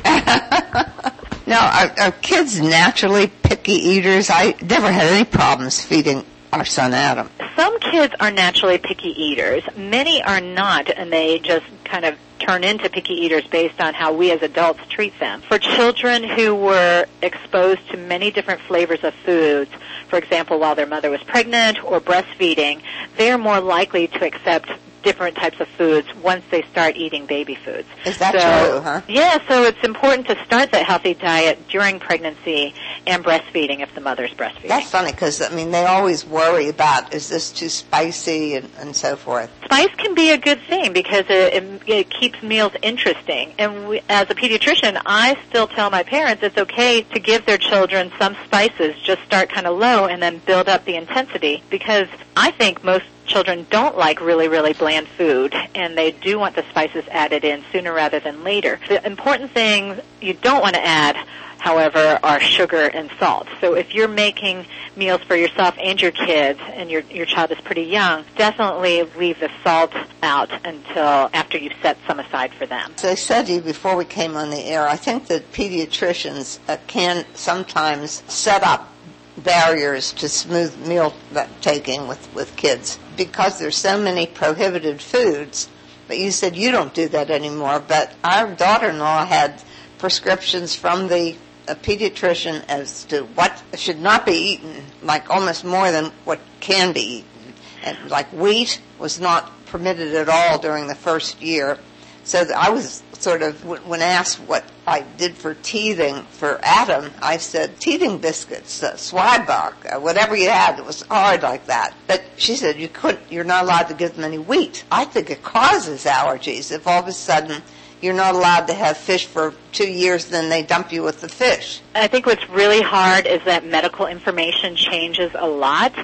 Now, are kids naturally picky eaters? I never had any problems feeding our son Adam. Some kids are naturally picky eaters. Many are not, and they just kind of turn into picky eaters based on how we as adults treat them. For children who were exposed to many different flavors of foods, for example, while their mother was pregnant or breastfeeding, they're more likely to accept different types of foods once they start eating baby foods. Is that true, huh? Yeah, so it's important to start that healthy diet during pregnancy and breastfeeding if the mother's breastfeeding. That's funny because, they always worry about, is this too spicy and so forth. Spice can be a good thing because it keeps meals interesting. And as a pediatrician, I still tell my parents it's okay to give their children some spices, just start kind of low and then build up the intensity, because I think most children don't like really, really bland food, and they do want the spices added in sooner rather than later. The important things you don't want to add, however, are sugar and salt. So if you're making meals for yourself and your kids, and your child is pretty young, definitely leave the salt out until after you've set some aside for them. So I said to you before we came on the air, I think that pediatricians can sometimes set up barriers to smooth meal taking with kids because there's so many prohibited foods. But you said you don't do that anymore. But our daughter-in-law had prescriptions from the pediatrician as to what should not be eaten, like almost more than what can be eaten. And like wheat was not permitted at all during the first year. So I was sort of, when asked what I did for teething for Adam, I said teething biscuits, Zwieback, whatever you had that was hard like that. But she said you're not allowed to give them any wheat. I think it causes allergies if all of a sudden you're not allowed to have fish for 2 years, then they dump you with the fish. I think what's really hard is that medical information changes a lot,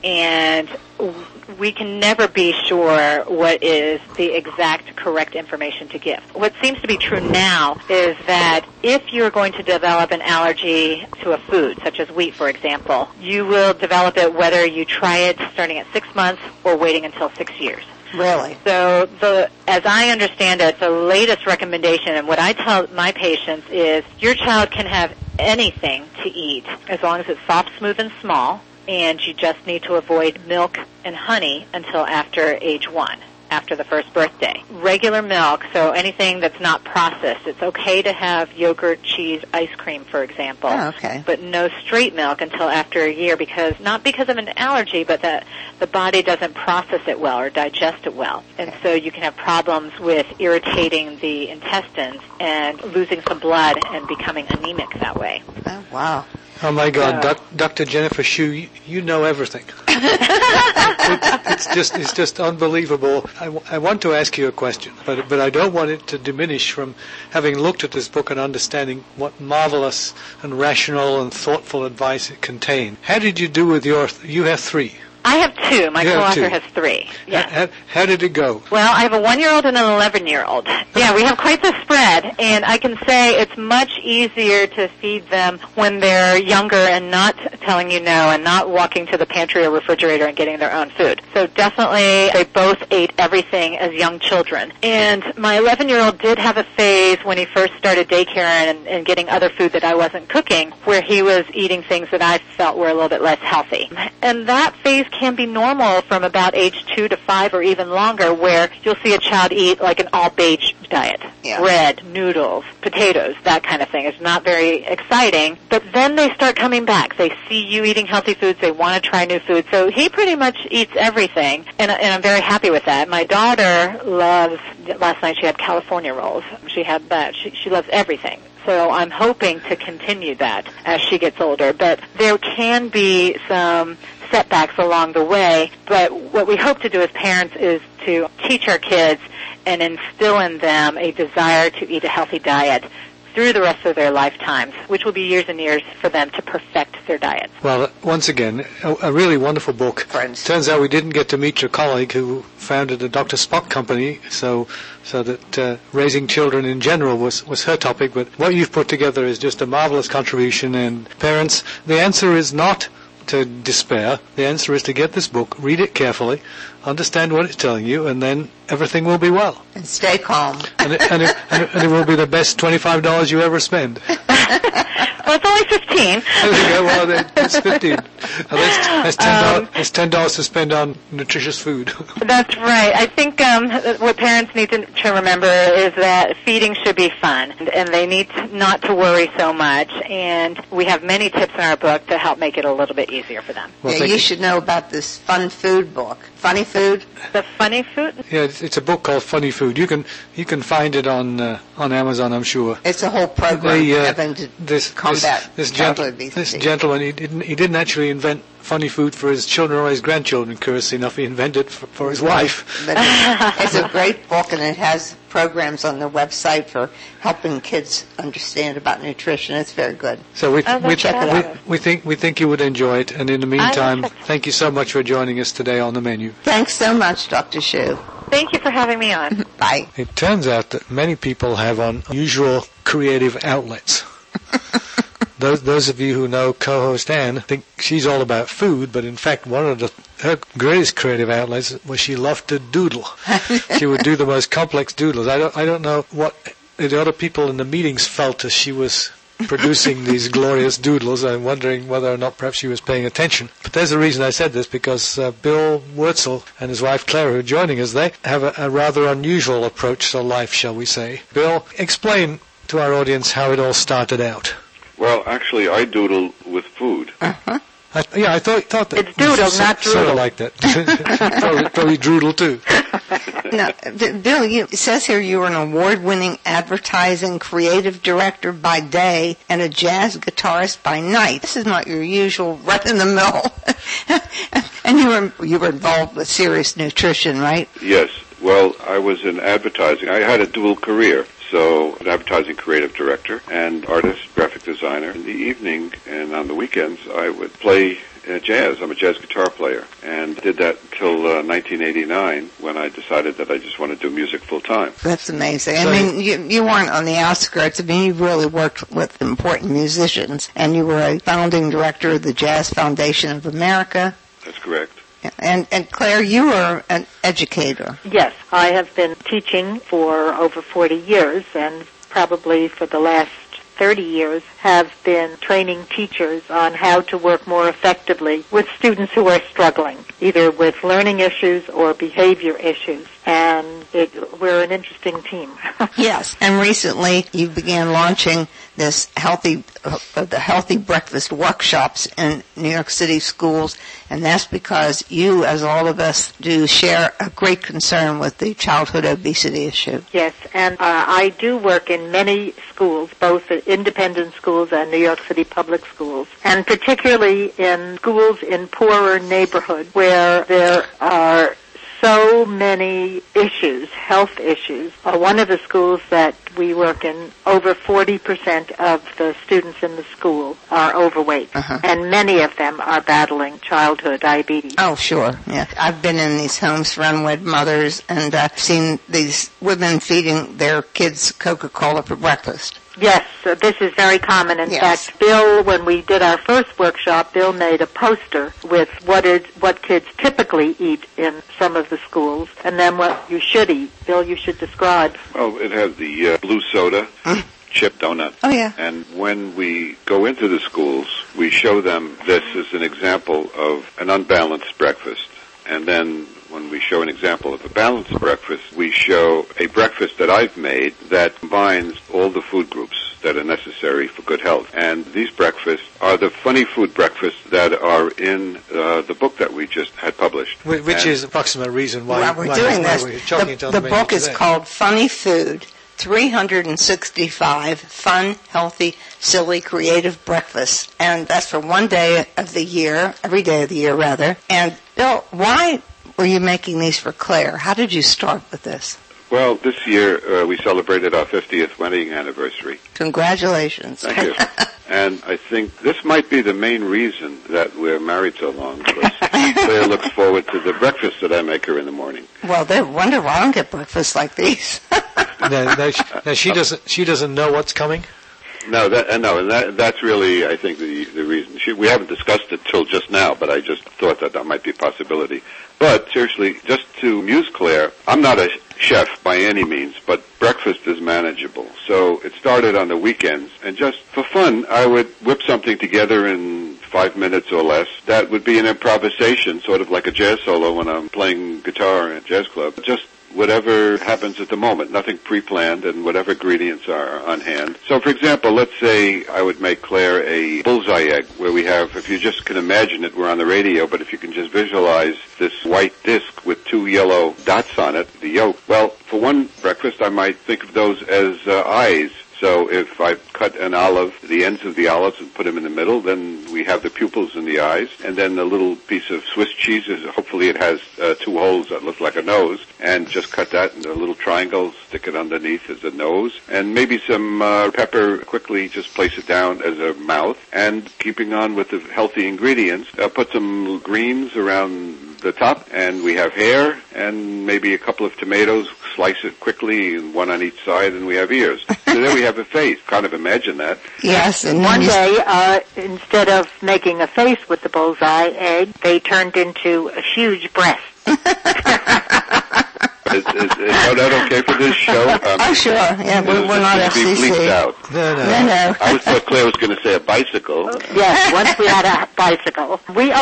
and we can never be sure what is the exact correct information to give. What seems to be true now is that if you're going to develop an allergy to a food, such as wheat, for example, you will develop it whether you try it starting at 6 months or waiting until 6 years. Really? So as I understand it, the latest recommendation, and what I tell my patients is your child can have anything to eat as long as it's soft, smooth, and small, and you just need to avoid milk and honey until after age 1. After the first birthday. Regular milk, so anything that's not processed. It's okay to have yogurt, cheese, ice cream, for example. Oh, okay. But no straight milk until after a year, not because of an allergy, but that the body doesn't process it well or digest it well. And so you can have problems with irritating the intestines and losing some blood and becoming anemic that way. Oh, wow. Oh, my God, Dr. Jennifer Shue, you know everything. It's just unbelievable. I want to ask you a question, but I don't want it to diminish from having looked at this book and understanding what marvelous and rational and thoughtful advice it contained. How did you do with you have 3? I have 2. My co-author has 3. Yes. How did it go? Well, I have a 1-year-old and an 11-year-old. Yeah, we have quite the spread, and I can say it's much easier to feed them when they're younger and not telling you no and not walking to the pantry or refrigerator and getting their own food. So definitely they both ate everything as young children. And my 11-year-old did have a phase when he first started daycare and getting other food that I wasn't cooking where he was eating things that I felt were a little bit less healthy. And that phase can be normal from about age 2 to 5 or even longer, where you'll see a child eat like an all-beige diet. Yeah. Bread, noodles, potatoes, that kind of thing. It's not very exciting, but then they start coming back. They see you eating healthy foods. They want to try new foods. So he pretty much eats everything, and I'm very happy with that. My daughter loves, last night she had California rolls. She had that. She loves everything. So I'm hoping to continue that as she gets older. But there can be some setbacks along the way. But what we hope to do as parents is to teach our kids and instill in them a desire to eat a healthy diet through the rest of their lifetimes, which will be years and years for them to perfect their diets. Well, once again, a really wonderful book. Friends. Turns out we didn't get to meet your colleague who founded the Dr. Spock Company, so that raising children in general was her topic. But what you've put together is just a marvelous contribution. And parents, the answer is not to despair. The answer is to get this book, read it carefully, understand what it's telling you, and then everything will be well. And stay calm. And it will be the best $25 you ever spend. Well, it's only 15. There you go. Well, it's 15. That's $10 to spend on nutritious food. That's right. I think what parents need to remember is that feeding should be fun, and they need not to worry so much. And we have many tips in our book to help make it a little bit easier for them. Well, yeah, you should know about this fun food book. Funny Food? The Funny Food? Yeah, it's a book called Funny Food. You can find it on Amazon, I'm sure. It's a whole program having to combat this childhood obesity. This gentleman, he didn't actually invent funny food for his children or his grandchildren, curiously enough. He invented it for his wife. But it's a great book, and it has programs on the website for helping kids understand about nutrition. It's very good. So we check it out. We think you would enjoy it. And in the meantime, thank you so much for joining us today on the menu. Thanks so much, Dr. Shu. Thank you for having me on. Bye. It turns out that many people have unusual creative outlets. Those of you who know co-host Anne think she's all about food, but in fact one of her greatest creative outlets was she loved to doodle. She would do the most complex doodles. I don't know what the other people in the meetings felt as she was producing these glorious doodles. I'm wondering whether or not perhaps she was paying attention. But there's a reason I said this, because Bill Wurtzel and his wife Claire, who are joining us, they have a rather unusual approach to life, shall we say. Bill, explain to our audience how it all started out. Well, actually, I doodle with food. Uh-huh. I thought that. It's doodle, not droodle. Sort of like that. probably droodle, too. Now, Bill, it says here you were an award-winning advertising creative director by day and a jazz guitarist by night. This is not your usual run-in-the-mill. And you were involved with serious nutrition, right? Yes. Well, I was in advertising. I had a dual career. So, an advertising creative director and artist, graphic designer. In the evening and on the weekends, I would play jazz. I'm a jazz guitar player, and did that until 1989, when I decided that I just want to do music full time. That's amazing. I mean, you weren't on the outskirts. I mean, you really worked with important musicians, and you were a founding director of the Jazz Foundation of America. That's correct. And Claire, you are an educator. Yes, I have been teaching for over 40 years, and probably for the last 30 years have been training teachers on how to work more effectively with students who are struggling, either with learning issues or behavior issues. And we're an interesting team. Yes, and recently you began launching this the healthy breakfast workshops in New York City schools, and that's because you, as all of us do, share a great concern with the childhood obesity issue. Yes, and I do work in many schools, both independent schools and New York City public schools, and particularly in schools in poorer neighborhoods where there are so many issues, health issues. One of the schools that we work in, over 40% of the students in the school are overweight, and many of them are battling childhood diabetes. Oh, sure. Yeah, I've been in these homes for unwed mothers, and I've seen these women feeding their kids Coca-Cola for breakfast. Yes, this is very common. In Yes. fact, Bill, when we did our first workshop, Bill made a poster with what kids typically eat in some of the schools, and then what you should eat. Bill, you should describe. Well, it has the blue soda, chip donut. Oh, yeah. And when we go into the schools, we show them this as an example of an unbalanced breakfast. And then when we show an example of a balanced breakfast, we show a breakfast that I've made that combines all the food groups that are necessary for good health. And these breakfasts are the funny food breakfasts that are in the book that we just had published. Which is the approximate reason why we're doing this. we're talking The book is today. called Funny Food, 365 Fun, Healthy, Silly, Creative Breakfasts. And that's for one day of the year, every day of the year, rather. And, Bill, why were you making these for Claire? How did you start with this? Well, this year we celebrated our 50th wedding anniversary. Congratulations. Thank you. And I think this might be the main reason that we're married so long, because Claire looks forward to the breakfast that I make her in the morning. Well, they're wonderful. I don't get breakfasts like these. No, she doesn't know what's coming. No, that's really, I think, the reason. We haven't discussed it till just now, but I just thought that might be a possibility. But seriously, just to amuse Claire, I'm not a chef by any means, but breakfast is manageable. So it started on the weekends, and just for fun, I would whip something together in 5 minutes or less. That would be an improvisation, sort of like a jazz solo when I'm playing guitar in a jazz club. Just whatever happens at the moment, nothing pre-planned, and whatever ingredients are on hand. So, for example, let's say I would make Claire a bullseye egg, where we have, if you just can imagine it, we're on the radio, but if you can just visualize this white disc with 2 yellow dots on it, the yolk. Well, for one breakfast, I might think of those as eyes. So if I cut an olive, the ends of the olives, and put them in the middle, then we have the pupils in the eyes. And then a little piece of Swiss cheese, hopefully it has 2 holes that look like a nose. And just cut that into little triangles, stick it underneath as a nose. And maybe some pepper, quickly just place it down as a mouth. And keeping on with the healthy ingredients, put some greens around the top, and we have hair, and maybe a couple of tomatoes, slice it quickly, one on each side, and we have ears. So then we have a face. Kind of imagine that. Yes. And One day, instead of making a face with the bullseye egg, they turned into a huge breast. Is that okay for this show? Oh, sure. Yeah, we're not FCC. Be bleeped out. No. I thought Claire was going to say a bicycle. Yes, once we had a bicycle.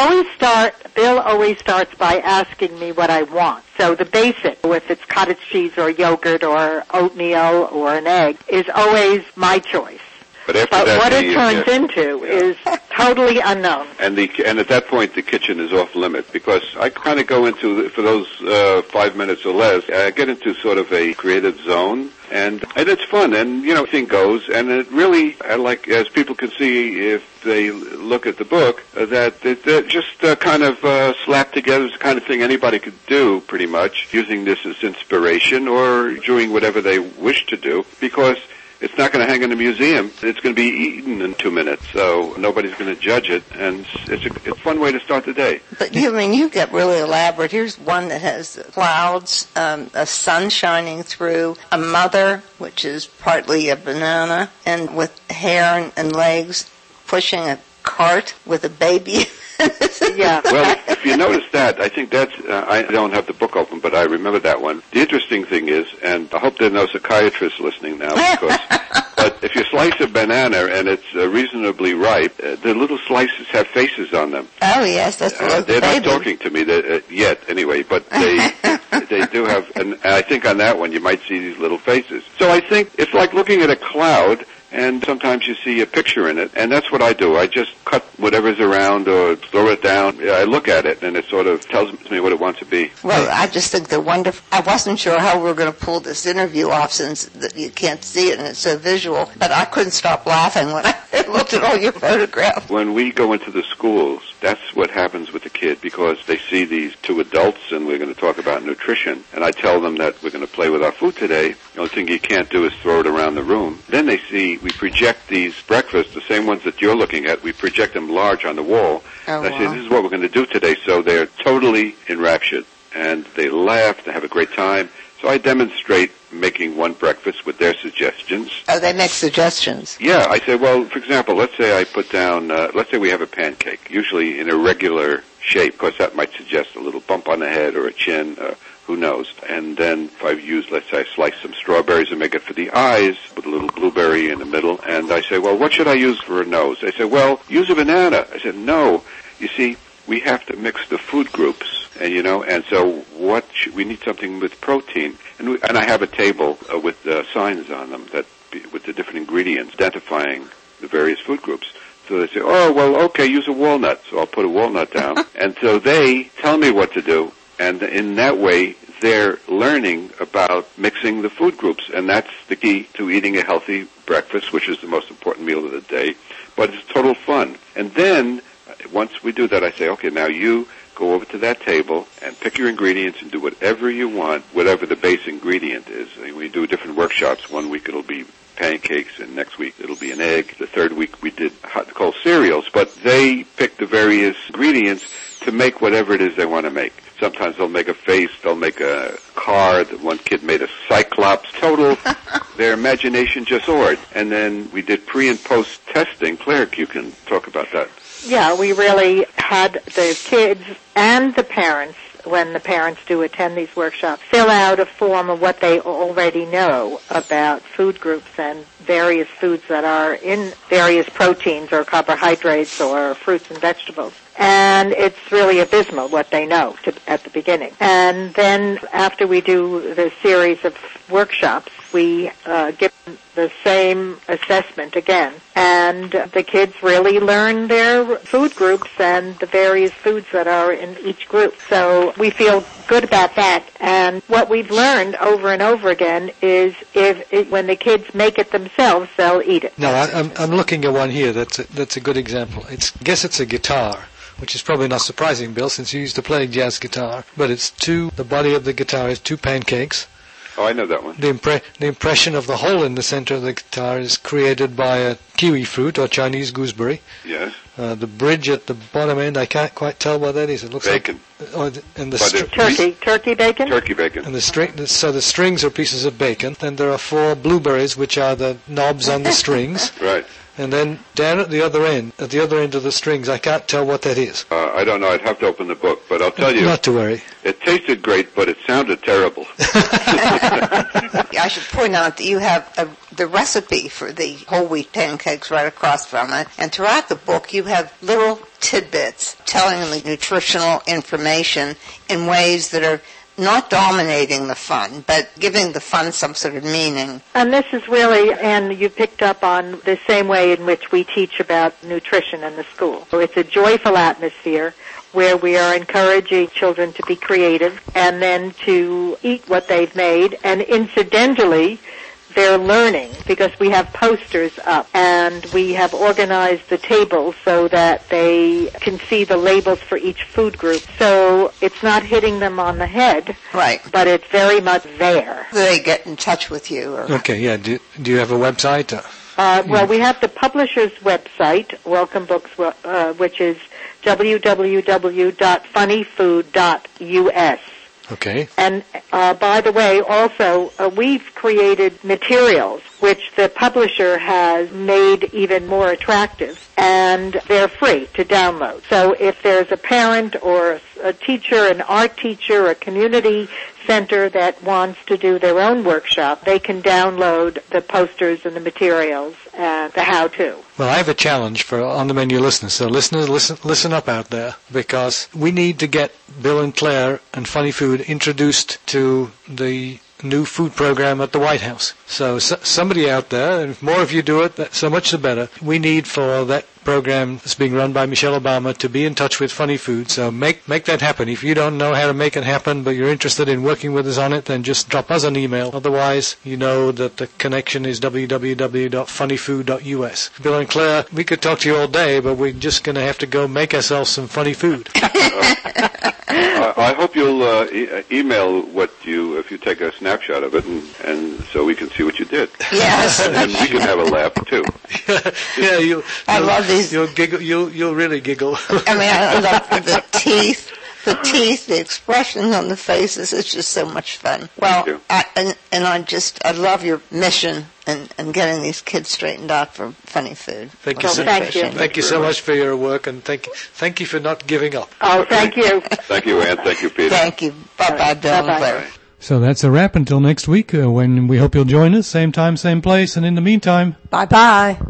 Bill always starts by asking me what I want. So the basic, if it's cottage cheese or yogurt or oatmeal or an egg, is always my choice. But after that, what it turns into is totally unknown. And at that point, the kitchen is off limit, because I kind of go into, for those 5 minutes or less, I get into sort of a creative zone, and it's fun, and everything goes, and it really, like, as people can see if they look at the book, that it just kind of slapped together. It's the kind of thing anybody could do, pretty much, using this as inspiration or doing whatever they wish to do, because it's not going to hang in a museum. It's going to be eaten in 2 minutes, so nobody's going to judge it, and it's a fun way to start the day. But you get really elaborate. Here's one that has clouds, a sun shining through, a mother, which is partly a banana, and with hair and legs, pushing a cart with a baby. Yeah. Well, if you notice that, I think that's, I don't have the book open, but I remember that one. The interesting thing is, and I hope there are no psychiatrists listening now, because, but if you slice a banana and it's reasonably ripe, the little slices have faces on them. Oh, yes, that's what they're not talking to me yet, anyway, but they do have, and I think on that one you might see these little faces. So I think it's like looking at a cloud, and sometimes you see a picture in it, and that's what I do. I just cut whatever's around or throw it down. I look at it, and it sort of tells me what it wants to be. Well, I just think they're wonderful. I wasn't sure how we were going to pull this interview off, since that you can't see it and it's so visual, but I couldn't stop laughing when I looked at all your photographs. When we go into the schools, that's what happens with the kid, because they see these 2 adults, and we're going to talk about nutrition, and I tell them that we're going to play with our food today. The only thing you can't do is throw it around the room. Then they see we project these breakfasts, the same ones that you're looking at, we project them large on the wall. Oh, and I say, this is what we're going to do today. So they're totally enraptured, and they laugh, they have a great time. So I demonstrate making one breakfast with their suggestions. Oh, they make suggestions. Yeah, I say, well, for example, let's say I put down, let's say we have a pancake, usually in a regular shape, because that might suggest a little bump on the head or a chin, who knows. And then if I use, let's say I slice some strawberries and make it for the eyes with a little blueberry in the middle, and I say, well, what should I use for a nose? They say, well, use a banana. I said, no, you see, we have to mix the food groups. And and so we need something with protein, and I have a table with signs on them with the different ingredients identifying the various food groups. So they say, oh, well, okay, use a walnut. So I'll put a walnut down, and so they tell me what to do, and in that way they're learning about mixing the food groups, and that's the key to eating a healthy breakfast, which is the most important meal of the day. But it's total fun. And then once we do that, I say, okay, now you go over to that table and pick your ingredients and do whatever you want, whatever the base ingredient is. We do different workshops. 1 week it'll be pancakes, and next week it'll be an egg. The third week we did hot and cold cereals, but they pick the various ingredients to make whatever it is they want to make. Sometimes they'll make a face, they'll make a car. One kid made a cyclops. Total, their imagination just soared. And then we did pre- and post-testing. Claire, you can talk about that. Yeah, we really had the kids and the parents, when the parents do attend these workshops, fill out a form of what they already know about food groups and various foods that are in various proteins or carbohydrates or fruits and vegetables. And it's really abysmal what they know at the beginning. And then after we do the series of workshops, we give them the same assessment again. And the kids really learn their food groups and the various foods that are in each group. So we feel good about that. And what we've learned over and over again is when the kids make it themselves, they'll eat it. No, I'm looking at one here that's a good example. I guess it's a guitar, which is probably not surprising, Bill, since you used to play jazz guitar. But the body of the guitar is 2 pancakes. Oh, I know that one. The impression of the hole in the center of the guitar is created by a kiwi fruit or Chinese gooseberry. Yes. The bridge at the bottom end, I can't quite tell what that is. It looks bacon. And Turkey bacon? Turkey bacon. And so the strings are pieces of bacon. Then there are 4 blueberries, which are the knobs on the strings. Right. And then down at the other end of the strings, I can't tell what that is. I don't know. I'd have to open the book, but I'll tell you. Not to worry. It tasted great, but it sounded terrible. I should point out that you have the recipe for the whole wheat pancakes right across from it. And throughout the book, you have little tidbits telling the nutritional information in ways that are not dominating the fun, but giving the fun some sort of meaning. And this is really, and you picked up on the same way in which we teach about nutrition in the school. So it's a joyful atmosphere where we are encouraging children to be creative and then to eat what they've made. And incidentally, they're learning because we have posters up and we have organized the tables so that they can see the labels for each food group. So it's not hitting them on the head, right? But it's very much there. They get in touch with you. Okay, yeah. Do you have a website? Well, we have the publisher's website, Welcome Books, which is www.funnyfood.us. Okay. And by the way, also, we've created materials which the publisher has made even more attractive, and they're free to download. So if there's a parent or a teacher, an art teacher, a community center that wants to do their own workshop, they can download the posters and the materials and the how-to. Well, I have a challenge for On the Menu listeners. So listeners, listen up out there, because we need to get Bill and Claire and Funny Food introduced to the new food program at the White House. So somebody out there, and if more of you do it, so much the better. We need for that program that's being run by Michelle Obama to be in touch with Funny Food. So make that happen. If you don't know how to make it happen, but you're interested in working with us on it, then just drop us an email. Otherwise, you know that the connection is www.funnyfood.us. Bill and Claire, we could talk to you all day, but we're just going to have to go make ourselves some funny food. I hope you'll email if you take a snapshot of it, and so we can see what you did. Yes. And we can have a laugh too. I love these. You'll giggle. You'll really giggle. I mean, I love the teeth, the teeth, the expressions on the faces. It's just so much fun. Well, I love your mission and getting these kids straightened out for funny food. Thank you so much for your work, and thank you for not giving up. Oh, thank you. Thank you, Ann. Thank you, Peter. Thank you. Bye-bye, Bill and Claire. So that's a wrap until next week, when we hope you'll join us. Same time, same place. And in the meantime, bye-bye.